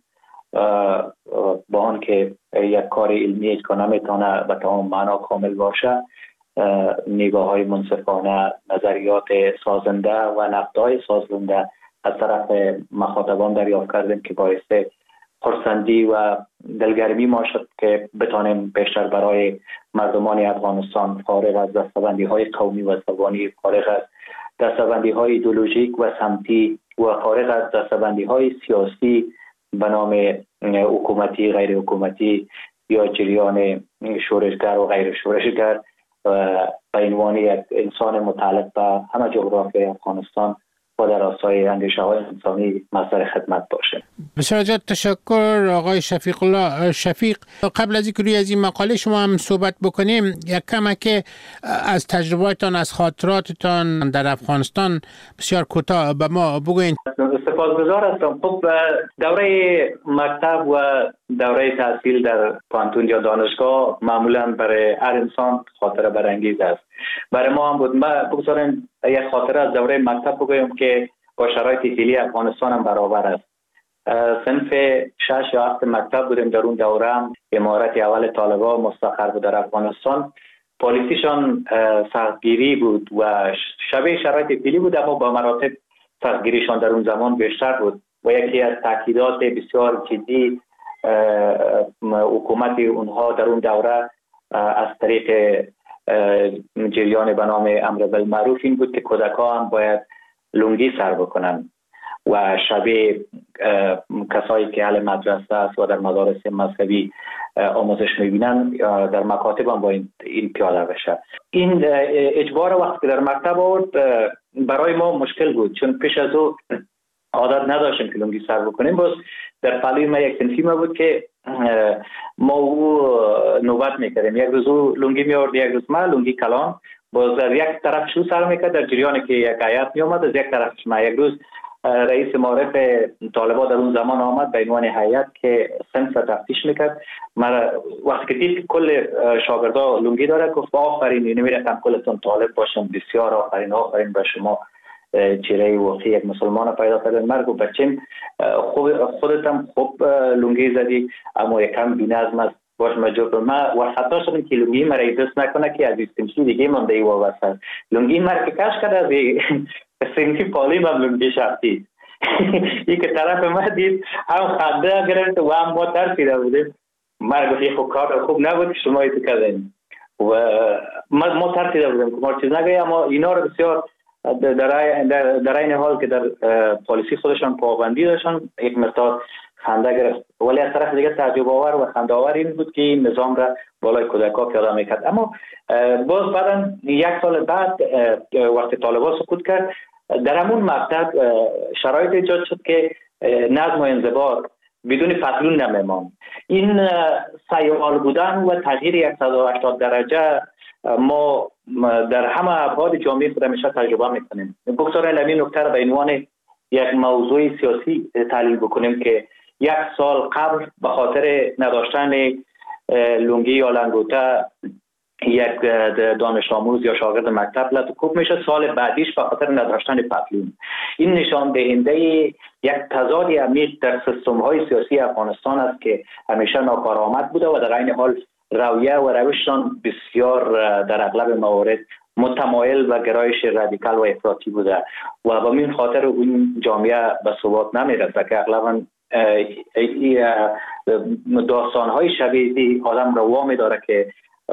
با آن که یک کار علمی که نمیتونه به تمام معنا کامل باشه، نگاه های منصفانه، نظریات سازنده و نقدهای سازنده از طرف مخاطبان دریافت کردیم که باعث خرسندی و دلگرمی ما شد که بتانیم بیشتر برای مردمان افغانستان فارغ از دستبندی های قومی و زبانی، فارغ از دستبندی های ایدئولوژیک و سمتی و فارغ از دستبندی های سیاسی به نام حکومتی، غیر حکومتی یا جریان شورشگر و غیر شورشگر به عنوان یک انسان متعلق به همه جغرافیای افغانستان و در راستای اندیشه های انسانی مصدر خدمت باشه. بسیار زیاد تشکر آقای شفیق الله شفیق. قبل از اینکه روی از این مقاله شما هم صحبت بکنیم، یک کمک که از تجربه‌تان، از خاطراتتان در افغانستان بسیار کوتاه به ما بگوین. سپاسگزار هستم. خب دوره مکتب و دوره تحصیل در پانتون یا دانشگاه معمولا برای هر انسان خاطره برانگیز است. برای ما هم بود. ما بگذاریم یک خاطره از دوره مکتب بگویم که با شرایط فعلی افغانستان هم برابر است. صنف شش یا هفت مکتب بودیم. در اون دوره هم امارت اول طالبان مستقر بود در افغانستان. پالیسیشان سختگیری بود و شبیه شرایط فعلی بود، اما با مراتب سختگیریشان در اون زمان بیشتر بود و یکی از تاکیدات بسیار جدی حکومت اونها در اون دوره از طریق جریان به نام امر بالمعروف این بود که کودکان هم باید لنگی سر بکنن و شبیه کسایی که اهل مدرسه است و در مدارس مذهبی آموزش میبینن در مکاتب هم با این, این پیاده بشه. این اجبار وقتی که در مکتب آورد برای ما مشکل بود، چون پیش از او عادت نداشتیم که لنگی سر بکنیم. باز در پهلوی ما یک صنفی ما بود که ما او نوبت میکردیم، یک روز او لونگی میورد، یک روز ما لونگی کلان، باز در یک طرف شو سر میکرد، در جریانی که یک هیئت میومد از یک طرفش ما. یک روز رئیس معارف طالبان در اون زمان آمد به عنوان هیئت که صنف تفتیش میکرد. من وقتی که دید کل شاگردا لونگی داره گفت آفرین، نمیرفتم کلتون طالب باشم، بسیار آفرین، آفرین به شما، چهره واقعی یک مسلمان پیدا کردن. مرگ و بچم خودت هم خوب لونگی زدی اما یکم بی‌نظم است، باش مجبور ما و خطا شدم که لونگی مرا دست نکنه که از استمشی دیگه مونده ای وابسته. لونگی مرا که کش کرده از سنتی پالی من لونگی شرطی این که طرف ما دید هم خنده گرفت و هم ما ترسیده بودیم. مرا گفت خوب کار خوب نبود که شما ایتو کردین و ما ما ترسیده بودیم که ما چیز نگه. اما اینا رو بسیار در در این حال که در پالیسی خودشان پابندی داشتن یک مقدار خنده گرفت، ولی از طرف دیگه تعجب آور و خنده آور این بود که این نظام را بالای کودکا پیاده میکرد. اما باز بعدا یک سال بعد وقتی طالبان سقوط کرد در همون مقطع شرایط ایجاد شد که نظم و انضباط بدون پتلون نمیمان. این سیال بودن و تغییر صد و هشتاد درجه ما در همه ابعاد جامعه خود همیشه تجربه میکنیم. بگذارید همین نکته را به عنوان یک موضوع سیاسی تحلیل بکنیم که یک سال قبل به خاطر نداشتن لونگی یا لنگوته یک دانش آموز یا شاگرد مکتب لطکوب میشه، سال بعدیش به خاطر نداشتن پتلون. این نشان دهنده یک تضاد عمیق در سیستم های سیاسی افغانستان است که همیشه ناکارآمد بوده و در این حال رویه و روششان بسیار در اغلب موارد متمایل و گرایش رادیکال و افراطی بوده و به این خاطر اون جامعه به ثبات نمیرسه که اغلبا داستان‌های شبیه آدم رو وامی داره که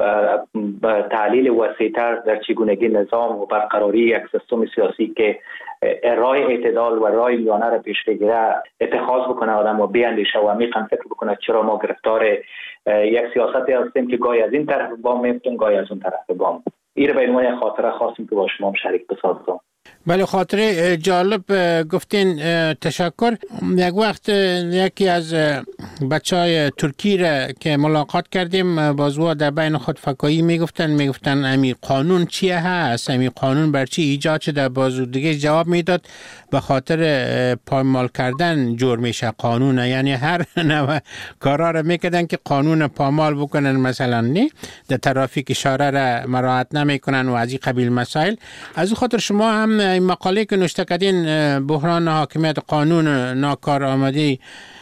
به تحلیل وسیع‌تر در چگونگی نظام و برقراری یک سیستم سیاسی که راه اعتدال و راه میانه را پیش بگیره اتخاذ بکنه آدم و بیاندیشه و عمیقاً فکر بکنه چرا ما گرفتار یک سیاستی هستیم که گاهی از این طرف بام میفتیم گاهی از اون طرف بام. این رو به عنوان خاطره خواستیم که با شما هم شریک بسازم. بله، خاطره جالب گفتین، تشکر. یک وقت یکی از بچه های ترکی را که ملاقات کردیم بازوا در بین خود فکایی میگفتن میگفتن امی قانون چیه هست، امی قانون بر چی ایجاد شده. بازو دیگه جواب میداد به خاطر پایمال کردن جور میشه قانون، یعنی هر نوع کارا را میکردن که قانون پامال بکنن، مثلا نه در ترافیک اشاره را مراعات نمیکنن و از این قبیل مسائل. از خاطر شما هم این مقاله که نوشته کردین بحران حاکمیت قانون ناکارآمدی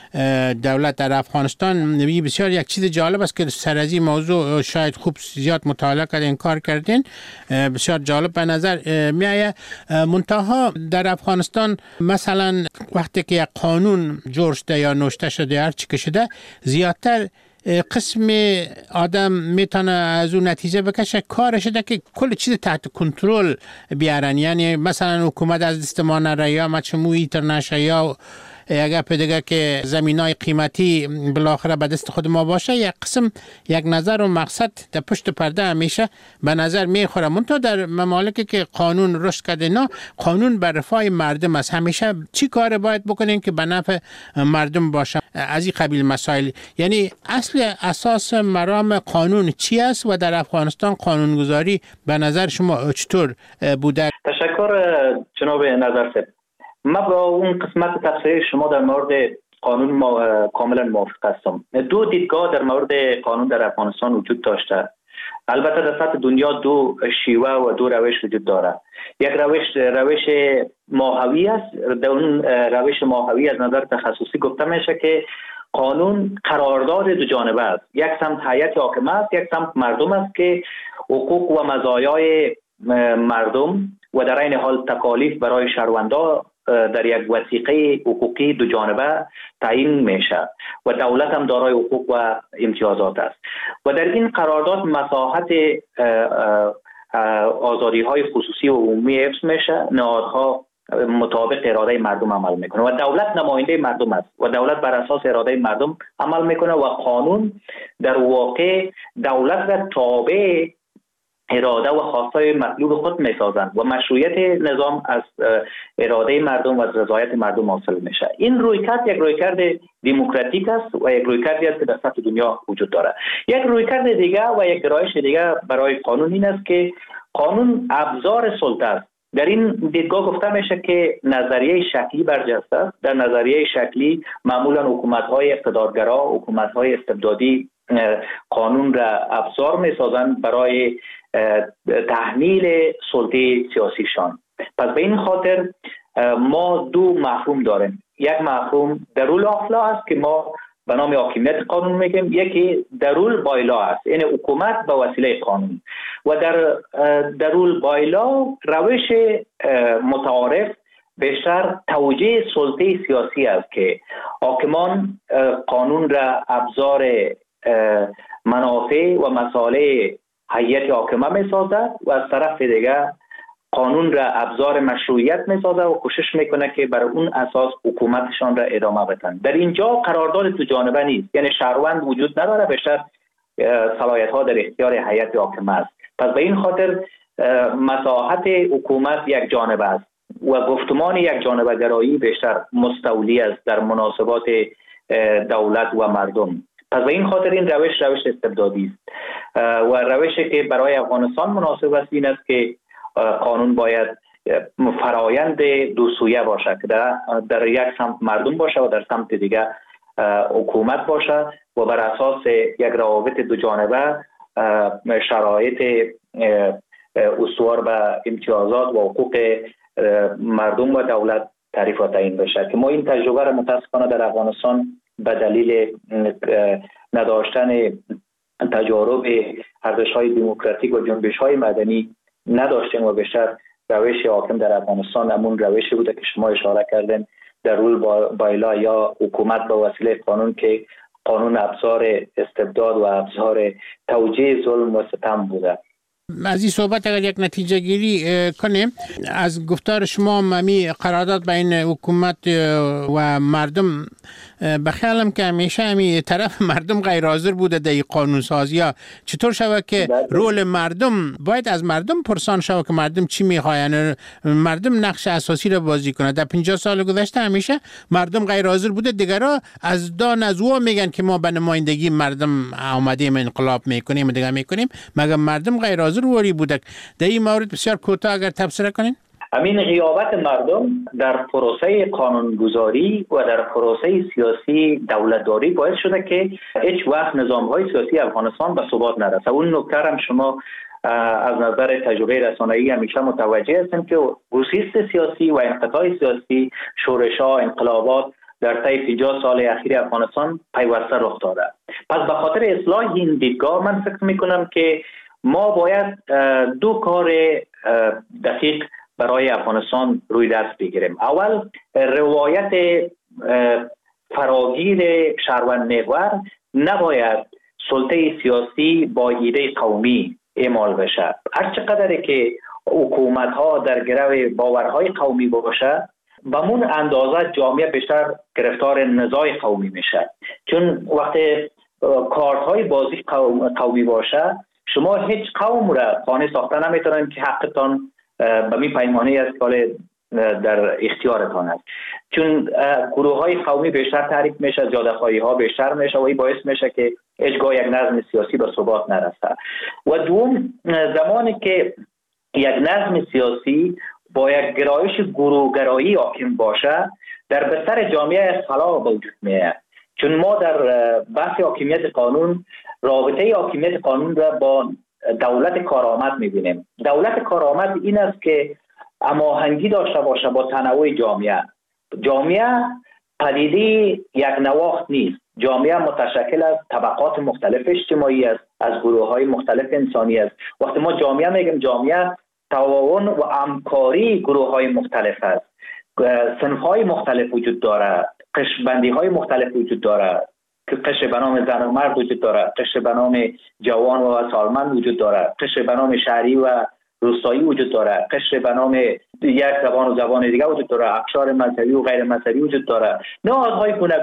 دولت در افغانستان بسیار یک چیز جالب است که سر از این موضوع شاید خوب زیاد مطالعه کردین، کار کردین، بسیار جالب به نظر میآید. منتها در افغانستان مثلا وقتی که یک قانون جور شده یا نوشته شده هر چی که شده، زیادتر قسم آدم میتونه از اون نتیجه بکشه کارش ده که کل چیز تحت کنترل بیارن. یعنی مثلا حکومت از دست ما نره یا مجموعی تر نشه یا اگر پیدگه که زمینای قیمتی بالاخره به دست خود ما باشه، یک قسم یک نظر و مقصد در پشت پرده همیشه به نظر میخوره. منتها در ممالکی که قانون رشد کرده نه، قانون بر رفاه مردم است. همیشه چی کار باید بکنین که به نفع مردم باشه، از این قبیل مسائل. یعنی اصل اساس مرام قانون چی است و در افغانستان قانونگذاری به نظر شما چطور بوده؟ تشکر جناب نظرسب. ما با اون قسمت تفسیر شما در مورد قانون ما کاملا موافق هستم. دو دیدگاه در مورد قانون در افغانستان وجود داشته. البته در سطح دنیا دو شیوه و دو روش وجود داره. یک روش روش ماهوی است. در اون روش ماهوی از نظر تخصصی گفته میشه که قانون قرارداد دو جانبه است. یک سمت هیئت حاکمه است، یک سمت مردم است که حقوق و مزایای مردم و در این حال تکالیف برای شهروندا در یک وثیقه حقوقی دو جانبه تعیین میشه و دولت هم دارای حقوق و امتیازات است و در این قرارداد مساحت آزادی های خصوصی و عمومی حفظ میشه. نهادها مطابق اراده مردم عمل میکنه و دولت نماینده مردم است و دولت بر اساس اراده مردم عمل میکنه و قانون در واقع دولت را تابع اراده و خواستای مطلوب خود میسازند و مشروعیت نظام از اراده مردم و از رضایت مردم حاصل میشه. این رویکرد یک رویکرد دموکراتیک است و یک رویکردی است که در سطح دنیا وجود داره. یک رویکرد دیگه و یک گرایش دیگه برای قانون این است که قانون ابزار سلطه است. در این دیدگاه گفته میشه که نظریه شکلی برجسته است. در نظریه شکلی معمولا حکومت‌های اقتدارگرا، حکومت‌های استبدادی قانون را ابزار میسازند برای تحمیل سلطه سیاسیشان. پس به این خاطر ما دو مفهوم داریم. یک مفهوم درول آفلا است که ما به نام حاکمیت قانون میگیم، یکی درول بایلا است، یعنی حکومت به وسیله قانون. و در درول بایلا روش متعارف بیشتر توجیه سلطه سیاسی است که حاکمان قانون را ابزار منافع و مصالح هیئت حاکمه میسازد و از طرف دیگر قانون را ابزار مشروعیت میسازد و کوشش میکنه که بر اون اساس حکومتشان را ادامه بدن. در اینجا قرارداد دو جانبه نیست، یعنی شهروند وجود نداره، بیشتر صلاحیت ها در اختیار هیئت حاکمه است. پس به این خاطر مساحت حکومت یک جانبه است و گفتمان یک جانبه گرایی بیشتر مستولی است در مناسبات دولت و مردم. پس به این خاطر این روش روش استبدادی است و روشی که برای افغانستان مناسب است این است که قانون باید فرایند دو سویه باشه که در, در یک سمت مردم باشه و در سمت دیگر حکومت باشه و بر اساس یک روابط دو جانبه شرایط استوار به امتیازات و حقوق مردم و دولت تعریف و تعیین بشه که ما این تجربه را متاسفانه در افغانستان به دلیل نداشتن تجارب ارزش‌های دموکراتیک و جنبش‌های مدنی نداشتیم و بیشتر روش حاکم در افغانستان همون روشی بوده که شما اشاره کردین، در رول بایلا یا حکومت به وسیله قانون که قانون ابزار استبداد و ابزار توجیه ظلم و ستم بوده. از این صحبت اگر یک نتیجه گیری کنیم از گفتار شما، ممی قرارداد بین حکومت و مردم، بخیالم که همیشه همی طرف مردم غیر حاضر بوده در این قانون سازی ها. چطور شود که رول مردم باید از مردم پرسان شود که مردم چی میخواین، مردم نقش اساسی را بازی کنه؟ در پنجاه سال گذشته همیشه مردم غیر حاضر بوده، دیگرها از دان از او میگن که ما به نمایندگی مردم آمدیم انقلاب میکنیم و دیگه میکنیم، مگر مردم غیر حاضر وری بوده؟ در این مورد بسیار کوتاه اگر تبصره کنین. امین غیابت مردم در پروسه قانونگذاری و در پروسه سیاسی دولتداری باعث شده که هیچ وقت نظام‌های سیاسی افغانستان به ثبات نرسه. اون نکته هم شما از نظر تجربه رسانه‌ای همیشه متوجه هستیم که گسیست سیاسی و انقطاع سیاسی، شورش‌ها، انقلابات در طی پنجاه سال اخیر افغانستان پیوسته رخ داده. پس به خاطر اصلاح این دیدگاه من فکر می‌کنم که ما باید دو کار دقیق برای افغانستان روی دست بگیریم. اول روایت فراگیر شهروند محور نباید سلطه سیاسی با ایده قومی اعمال بشه. هر چقدر که حکومت ها در گرو باورهای قومی باشه، به من اندازه جامعه بیشتر گرفتار نزاع قومی میشه. چون وقتی کارت های بازی قومی باشه، شما هیچ قوم را قانع ساخته نمیتونن که حقتان به می پیمانه است که در اختیارتان است. چون گروه های قومی بیشتر تحریک میشه، زیاده خواهی ها بیشتر میشه و این باعث میشه که هیچگاه یک نظم سیاسی به ثبات نرسه. و دوم، زمانی که یک نظم سیاسی با یک گرایش گروهگرایی حاکم باشه، در بستر جامعه خلال به وجود میاد. چون ما در بحث حاکمیت قانون رابطه حاکمیت قانون را با دولت کارآمد میبینیم. دولت کارآمد این است که هماهنگی داشته باشه با تنوع جامعه. جامعه پدیده یک نواخت نیست. جامعه متشکل از طبقات مختلف اجتماعی است، از گروه های مختلف انسانی است. وقتی ما جامعه میگیم، جامعه تعاون و همکاری گروه های مختلف است. صنف های مختلف وجود داره، قشربندی های مختلف وجود داره، که قشر به نام زن و مرد وجود داره، قشر به نام جوان و سالمند وجود داره، قشر به نام شهری و روستایی وجود داره، قشر به نام یک زبان و زبان دیگه وجود داره، اقشار مذهبی و غیر مذهبی وجود داره. نهادهای گوناگون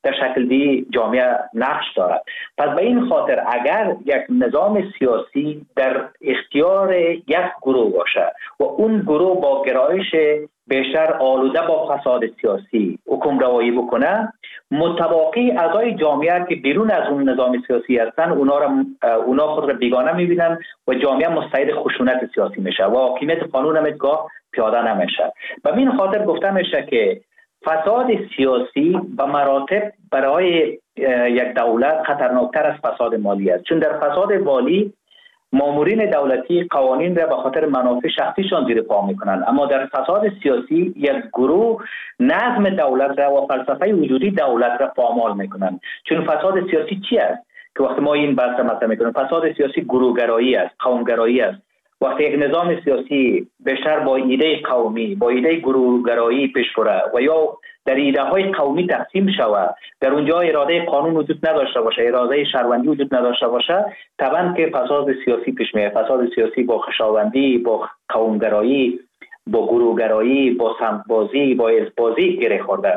در شکل دی جامعه نقش دارد. پس به این خاطر اگر یک نظام سیاسی در اختیار یک گروه باشه و اون گروه با گرایش بیشتر آلوده با فساد سیاسی حکم روایی بکنه، متواقی اعضای جامعه که بیرون از اون نظام سیاسی هستن اونا را اونا خود را بیگانه میبینن و جامعه مستعد خشونت سیاسی میشه و حاکمیت قانون هم هیچگاه پیاده نمیشه. به این خاطر گفته میشه که فساد سیاسی به مراتب برای یک دولت خطرناکتر از فساد مالی است، چون در فساد مالی مامورین دولتی قوانین را به خاطر منافع شخصیشان زیر پا میکنند، اما در فساد سیاسی یک گروه نظم دولت را و فلسفه وجودی دولت را پامال میکنند. چون فساد سیاسی چی است که وقتی ما این بحث مطرح میکنیم؟ فساد سیاسی گروهگرایی است، قومگرایی است. وقتی یک نظام سیاسی بیشتر با ایده قومی، با ایده گروهگرایی پیش بره و یا در ایده های قومی تقسیم شود، در اونجا اراده قانون وجود نداشته باشه، اراده شهروندی وجود نداشته باشه، طبعا که فساد سیاسی پیش میاد. فساد سیاسی با خشاوندی، با قومگرایی، با گروهگرایی، با سمت‌بازی، با حزب‌بازی گره خورده.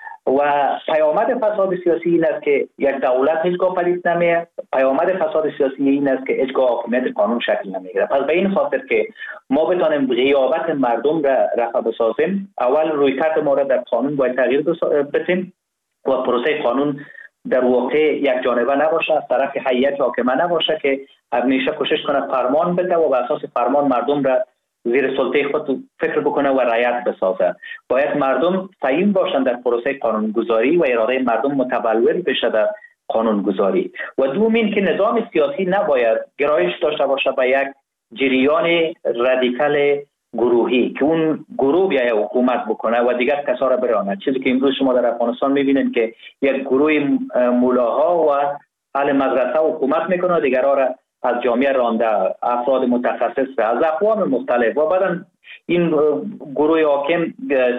و پیامد فساد سیاسی این است که یک دولت هیچگاه پدید نمیاد. پیامد فساد سیاسی این است که هیچگاه حاکمیت قانون شکل نمیگیره. پس به این خاطر که ما بتانیم غیابت مردم را رفع بسازیم، اول رویکرد ما را در قانون باید تغییر بدیم و پروسه قانون در واقع یک جانبه نباشه، از طرف هیئت حاکمه نباشه که همیشه کوشش کنه فرمان بده و بر اساس فرمان مردم را زیر سلطه خود فکر بکنه و رعایت بسازه. باید مردم سعیم باشند در پروسه قانونگذاری و اراده مردم متبلور بشه در قانونگذاری. و دومین که نظام سیاسی نباید گرایش داشته باشه به یک جریان رادیکال گروهی که اون گروه بیاید حکومت بکنه و دیگر کسا را برانه. چیزی که امروز شما در افغانستان میبینید که یک گروه مولاها و اهل مدرسه حکومت میکنه و دیگرها را از جامعه رانده، افراد متخصص را از اقوام مختلف. و بعدا این گروه حاکم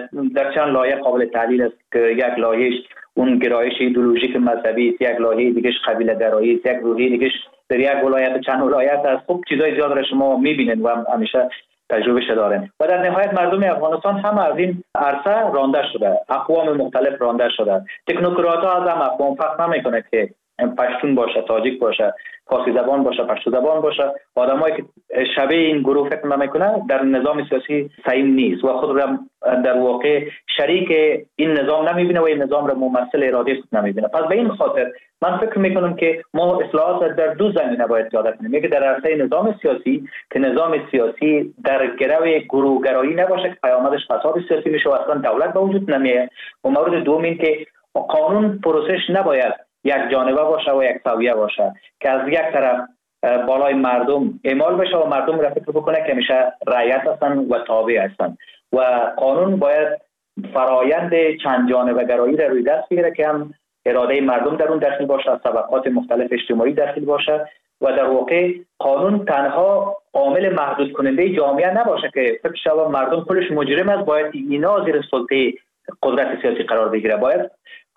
در چند لایه قابل تحلیل است که یک لایهش اون گرایش ایدئولوژیک مذهبی است، یک لایه دیگهش قبیله گرایی است، یک لایه دیگهش در یک ولایت چند ولایت است. خب چیزای زیاد را شما میبینید و همیشه تجربه دارن. و در نهایت مردم افغانستان هم از این عرصه رانده شده، اقوام مختلف رانده شده. تکنوکرات ها از هم اقوام فرق نمیکنه که پشتون باشه، تاجیک باشه، فارسی زبان باشه، پشتو زبان باشه. آدمایی که شبیه این گروه فکر نمیکنه در نظام سیاسی سعیم نیست و خود را در واقع شریک این نظام نمیبینه و این نظام را ممثل اراده خود نمیبینه. پس به این خاطر من فکر میکنم که ما اصلاحات در دو زمینه باید پیاده کنیم. یکی در عرصه نظام سیاسی که نظام سیاسی در گرو گروهگرایی نباشه که پیامدش فساد سیاسی میشه و اصلا دولت به وجود نمیاد. و مورد دوم این که قانون پروسش نباید یک جانبه باشه و یک سویه باشه که از یک طرف بالای مردم اعمال بشه و مردم را فکر بکنه که میشه رعیت هستن و تابع هستن. و قانون باید فرایند چند جانبه گرایی را روی دست بگیره که هم اراده مردم در اون داخل باشه، از طبقات مختلف اجتماعی داخل باشه و در واقع قانون تنها عامل محدود کننده جامعه نباشه که فکر شود مردم کلش مجرم است باید اینا زیر سلطه قدرت سیاسی قرار بگیره. باید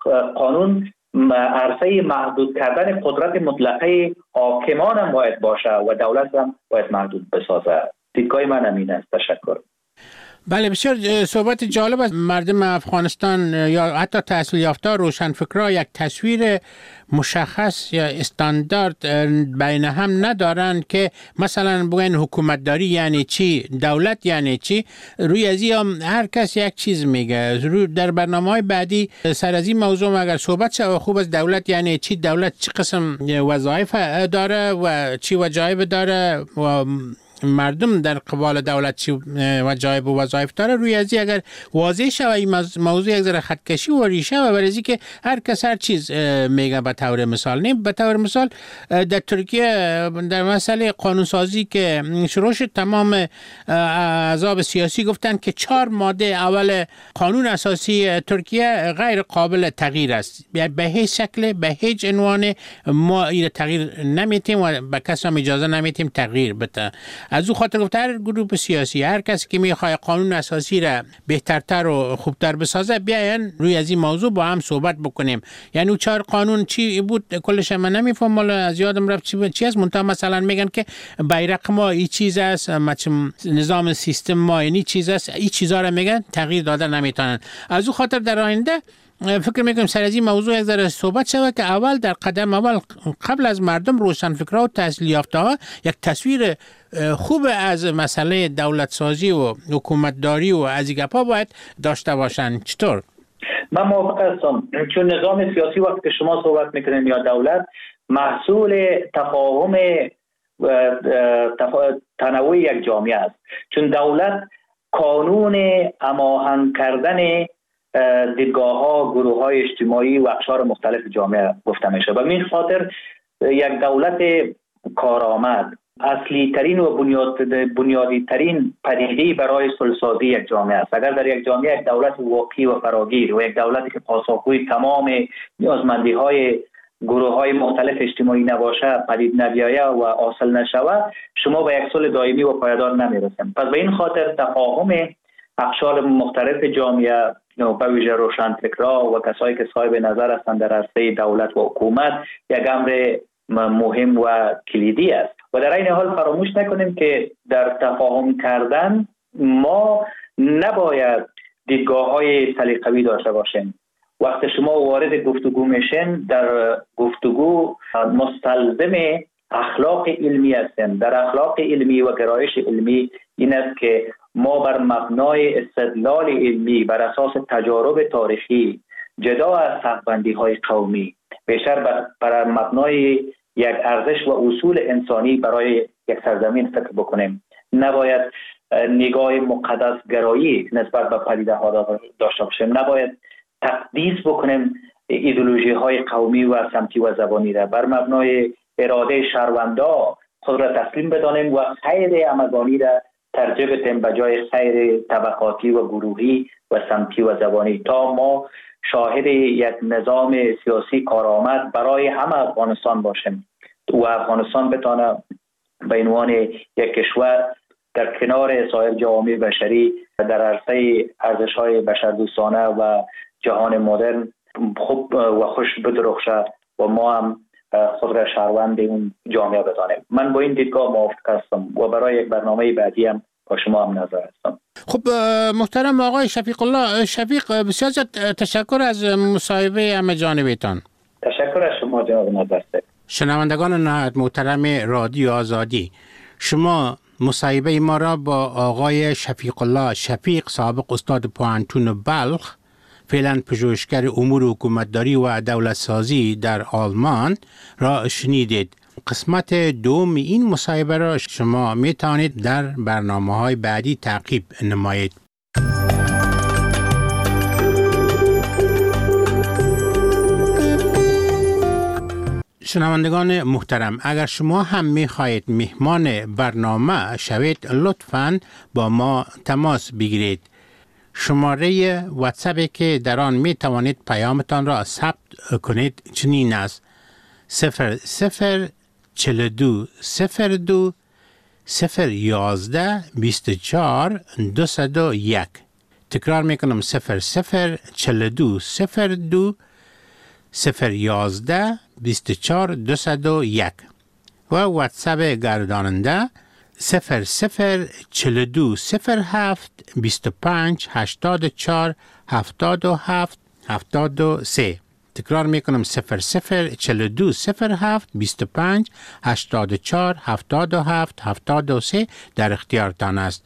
قانون عرصه محدود کردن قدرت مطلقه حاکمان هم باید باشه و دولت هم باید محدود بسازه. دیدگاه من همین است. تشکر. بله، بسیار صحبت جالب است. مردم افغانستان یا حتی تحصیل یافته روشنفکرها یک تصویر مشخص یا استاندارد بین هم ندارن که مثلا بگن حکومتداری یعنی چی، دولت یعنی چی. روی از این هر کس یک چیز میگه. در برنامه‌های بعدی سر از این موضوع اگر صحبت شد خوب است. دولت یعنی چی، دولت چه قسم وظایف داره و چی وظایف داره و مردم در قبال دولت چی وظایف و وظایف داره. روی ازی اگر واضح شود این موضوع یک ذره خطکشی و ریشه و برای که هر کس هر چیز میگه به طور مثال نیم. به طور مثال در ترکیه در مسئله قانونسازی که شروع شد تمام احزاب سیاسی گفتن که چهار ماده اول قانون اساسی ترکیه غیر قابل تغییر است. به هیچ شکل به هیچ عنوان ما این تغییر نمیتیم و به کس هم اجازه نمیتیم تغییر بده. از او خاطر گفت هر گروه سیاسی هر کسی که میخواد قانون اساسی را بهترتر و خوبتر بسازه بیاین روی از این موضوع با هم صحبت بکنیم. یعنی او چهار قانون چی بود کلش من نمیفهم، مال از یادم رفت چی چی است. منتها مثلا میگن که بیرق ما این چیز است، نظام سیستم ما این چیز است، این چیزا را میگن تغییر دادن نمیتونن. از او خاطر در آینده فکر میکنم سر از این موضوع یک ذره صحبت شود که اول در قدم اول قبل از مردم روشنفکرها و تحصیل یافته ها یک تصویر خوب از مسئله دولت سازی و حکومتداری و از این گپا باید داشته باشن. چطور؟ من موافق هستم، چون نظام سیاسی وقتی که شما صحبت میکنین یا دولت محصول تفاهم تنوع یک جامعه است، چون دولت قانون هماهنگ کردن دیدگاه ها، گروه های اجتماعی و اقشار مختلف جامعه گفته میشه. و این خاطر یک دولت کارآمد اصلی ترین و بنیاد بنیادی ترین پدیده برای صلح‌سازی یک جامعه است. اگر در یک جامعه یک دولت واقعی و فراگیر و یک دولتی که پاسخگوی تمام نیازمندی های گروه های مختلف اجتماعی نباشه، پدید نیاید و حاصل نشود، شما به یک صلح دائمی و پایدار نمیرسیم. پس به این خاطر تفاهم اقشار مختلف جامعه به ویژه روشنفکرها و کسایی که صاحب نظر هستند در عرصه دولت و حکومت یک امر مهم و کلیدی است. و در این حال فراموش نکنیم که در تفاهم کردن ما نباید دیدگاه های سلیقه‌ای داشته باشیم. وقتی شما وارد گفتگو میشین، در گفتگو مستلزم اخلاق علمی هستیم. در اخلاق علمی و گرایش علمی این است که ما بر مبنای استدلال علمی بر اساس تجارب تاریخی جدا از سه‌بندی های قومی، بیشتر بر مبنای یک ارزش و اصول انسانی برای یک سرزمین فکر بکنیم. نباید نگاه مقدس گرایی نسبت به پدیده ها داشته باشیم. نباید تقدیس بکنیم ایدئولوژی های قومی و سمتی و زبانی را. بر مبنای اراده شهروندا خود را تسلیم بدانیم و خیر همگانی را ترجیح بدیم به جای خیر طبقاتی و گروهی و سمتی و زبانی، تا ما شاهد یک نظام سیاسی کارآمد برای همه افغانستان باشیم و افغانستان بتانه به عنوان یک کشور در کنار سایر جوامع بشری در عرصه ارزش‌های بشردوستانه و جهان مدرن خوب و خوش بدرخشه و ما هم خود را شهروند اون جامعه بدانیم. من با این دیدگاه موافق هستم و برای یک برنامه بعدی هم با شما هم نظر هستم. خب محترم آقای شفیق الله، شفیق بسیار تشکر از مصاحبه همه جانبیتان. تشکر از شما جناب نظرسه. شنوندگان نهایت محترم رادیو آزادی، شما مصاحبه ما را با آقای شفیق الله شفیق، سابق استاد پوهنتون بلخ، فعلا پژوهشگر امور حکومتداری و دولت سازی در آلمان را شنیدید. قسمت دوم این مصاحبه را شما می توانید در برنامه‌های بعدی تعقیب نمایید. شنوندگان محترم، اگر شما هم می خواهید مهمان برنامه شوید، لطفاً با ما تماس بگیرید. شماره واتساپی که در آن می توانید پیامتان را ثبت کنید چنین است: صفر صفر چهل و دو صفر دو صفر یازده بیست و چهار دویست و یک. تکرار می کنم: صفر صفر چهل و دو صفر دو صفر یازده بیست و چهار دویست و یک. و واتساپ گرداننده صفر صفر چهل و دو صفر هفت بیست و پنج هشتاد و چهار هفتاد و هفت هفتاد و سه. تکرار میکنم: صفر صفر چهل و دو صفر هفت بیست و پنج هشتاد و چهار هفتاد و هفت هفتاد و سه در اختیارتان است.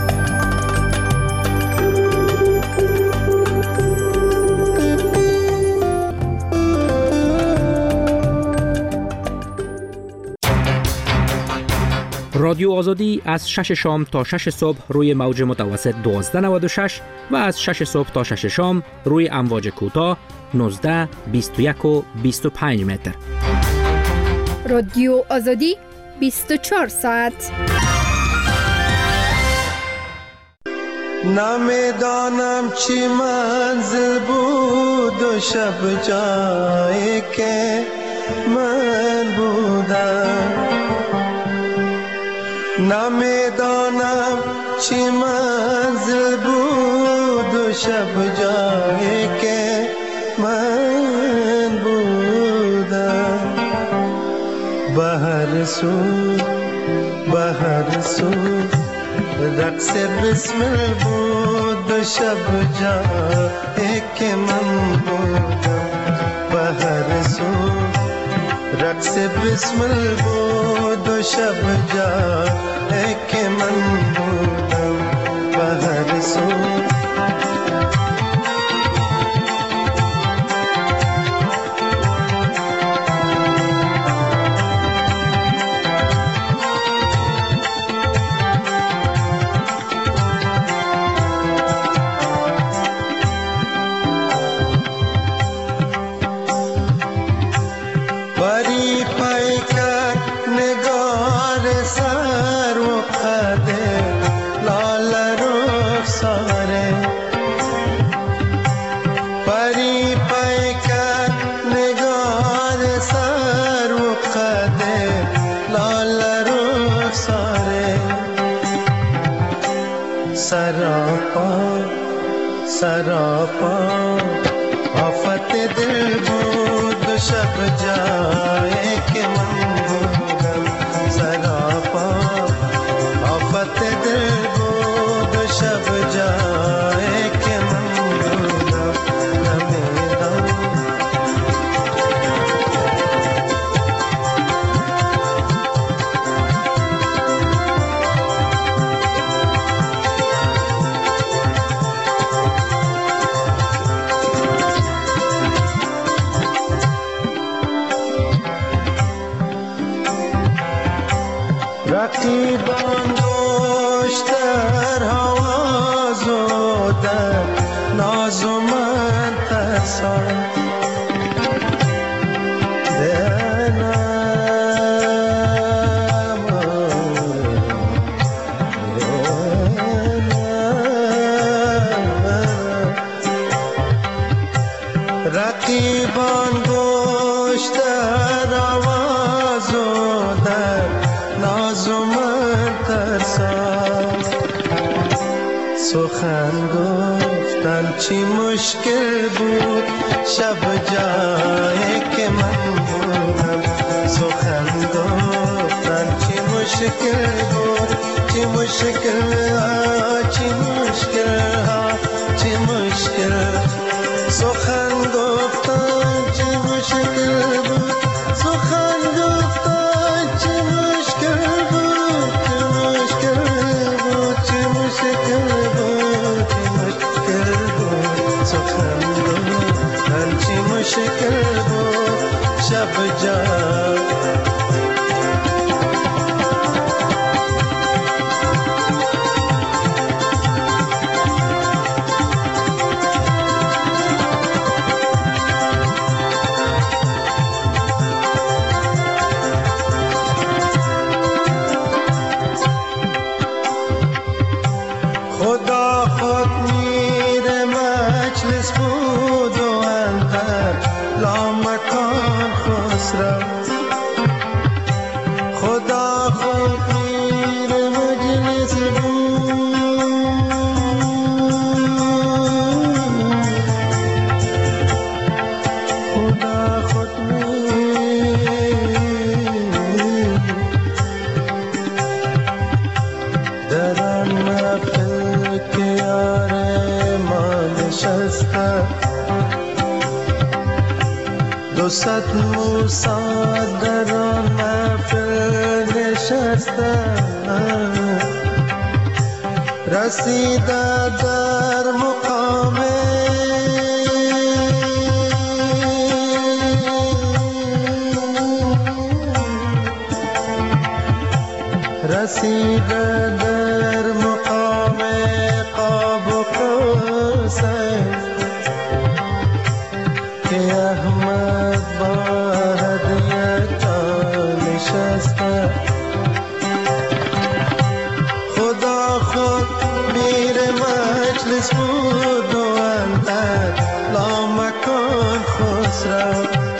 رادیو آزادی از شش شام تا شش صبح روی موج متوسط دوازده نود و شش و از شش صبح تا شش شام روی امواج کوتاه نوزده بیست و یک و بیست و پنج متر. رادیو آزادی بیست و چهار ساعت. نمیدانم چی منزل بود و شب جایی که من بودم، نمیدانم چی منزل بود و شب جایی که من بودم. به هر سو به هر سو رقص بسمل بود و शब जाए के मन बूदम बहर सो रक्स बिस्मिल بود و شب जाए के मन बूदम बहर सो सरापा आफत दिल بود शब जाए के मन बूदम सरापा आफत दिल بود शब जाए के मन बूदम नमेदा رقیبان گشتر آواز و در ناز و من ترسان دلم رقیبان گشتر آواز و در ناز و من ترسان سخن گفتن چی مشکل بود شب جایی که من بودم سخن گفتن چی مشکل بود چی مشکل ها چی مشکل ها چی مشکل سخن گفتن چی مشکل بود سخن گفتن چی مشکل بود چی مشکل بود چی مشکل بود چی مشکل بود سخن گفتن چی مشکل بود شب جا صد موسا در محفل نشسته رسیده در مقام رسیده در مقام قاب و قوسین که احمد با هدیت نشسته خدا خود میر مجلس بود و اندر لامکان خسرو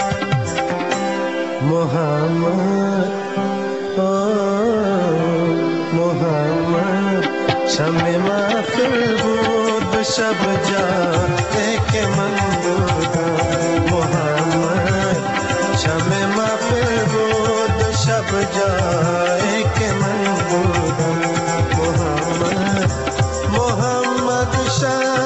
محمد محمد شم محفل بود به شب جاده که من بودم محمد شم محفل بود به شب جاده که من بودم محمد محمد شم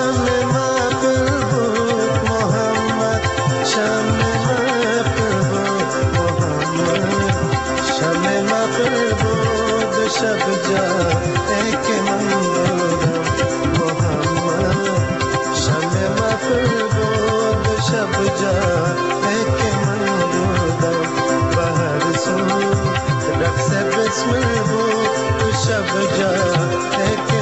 جا که من بودم و هر سو رقص بسمل بود شب جا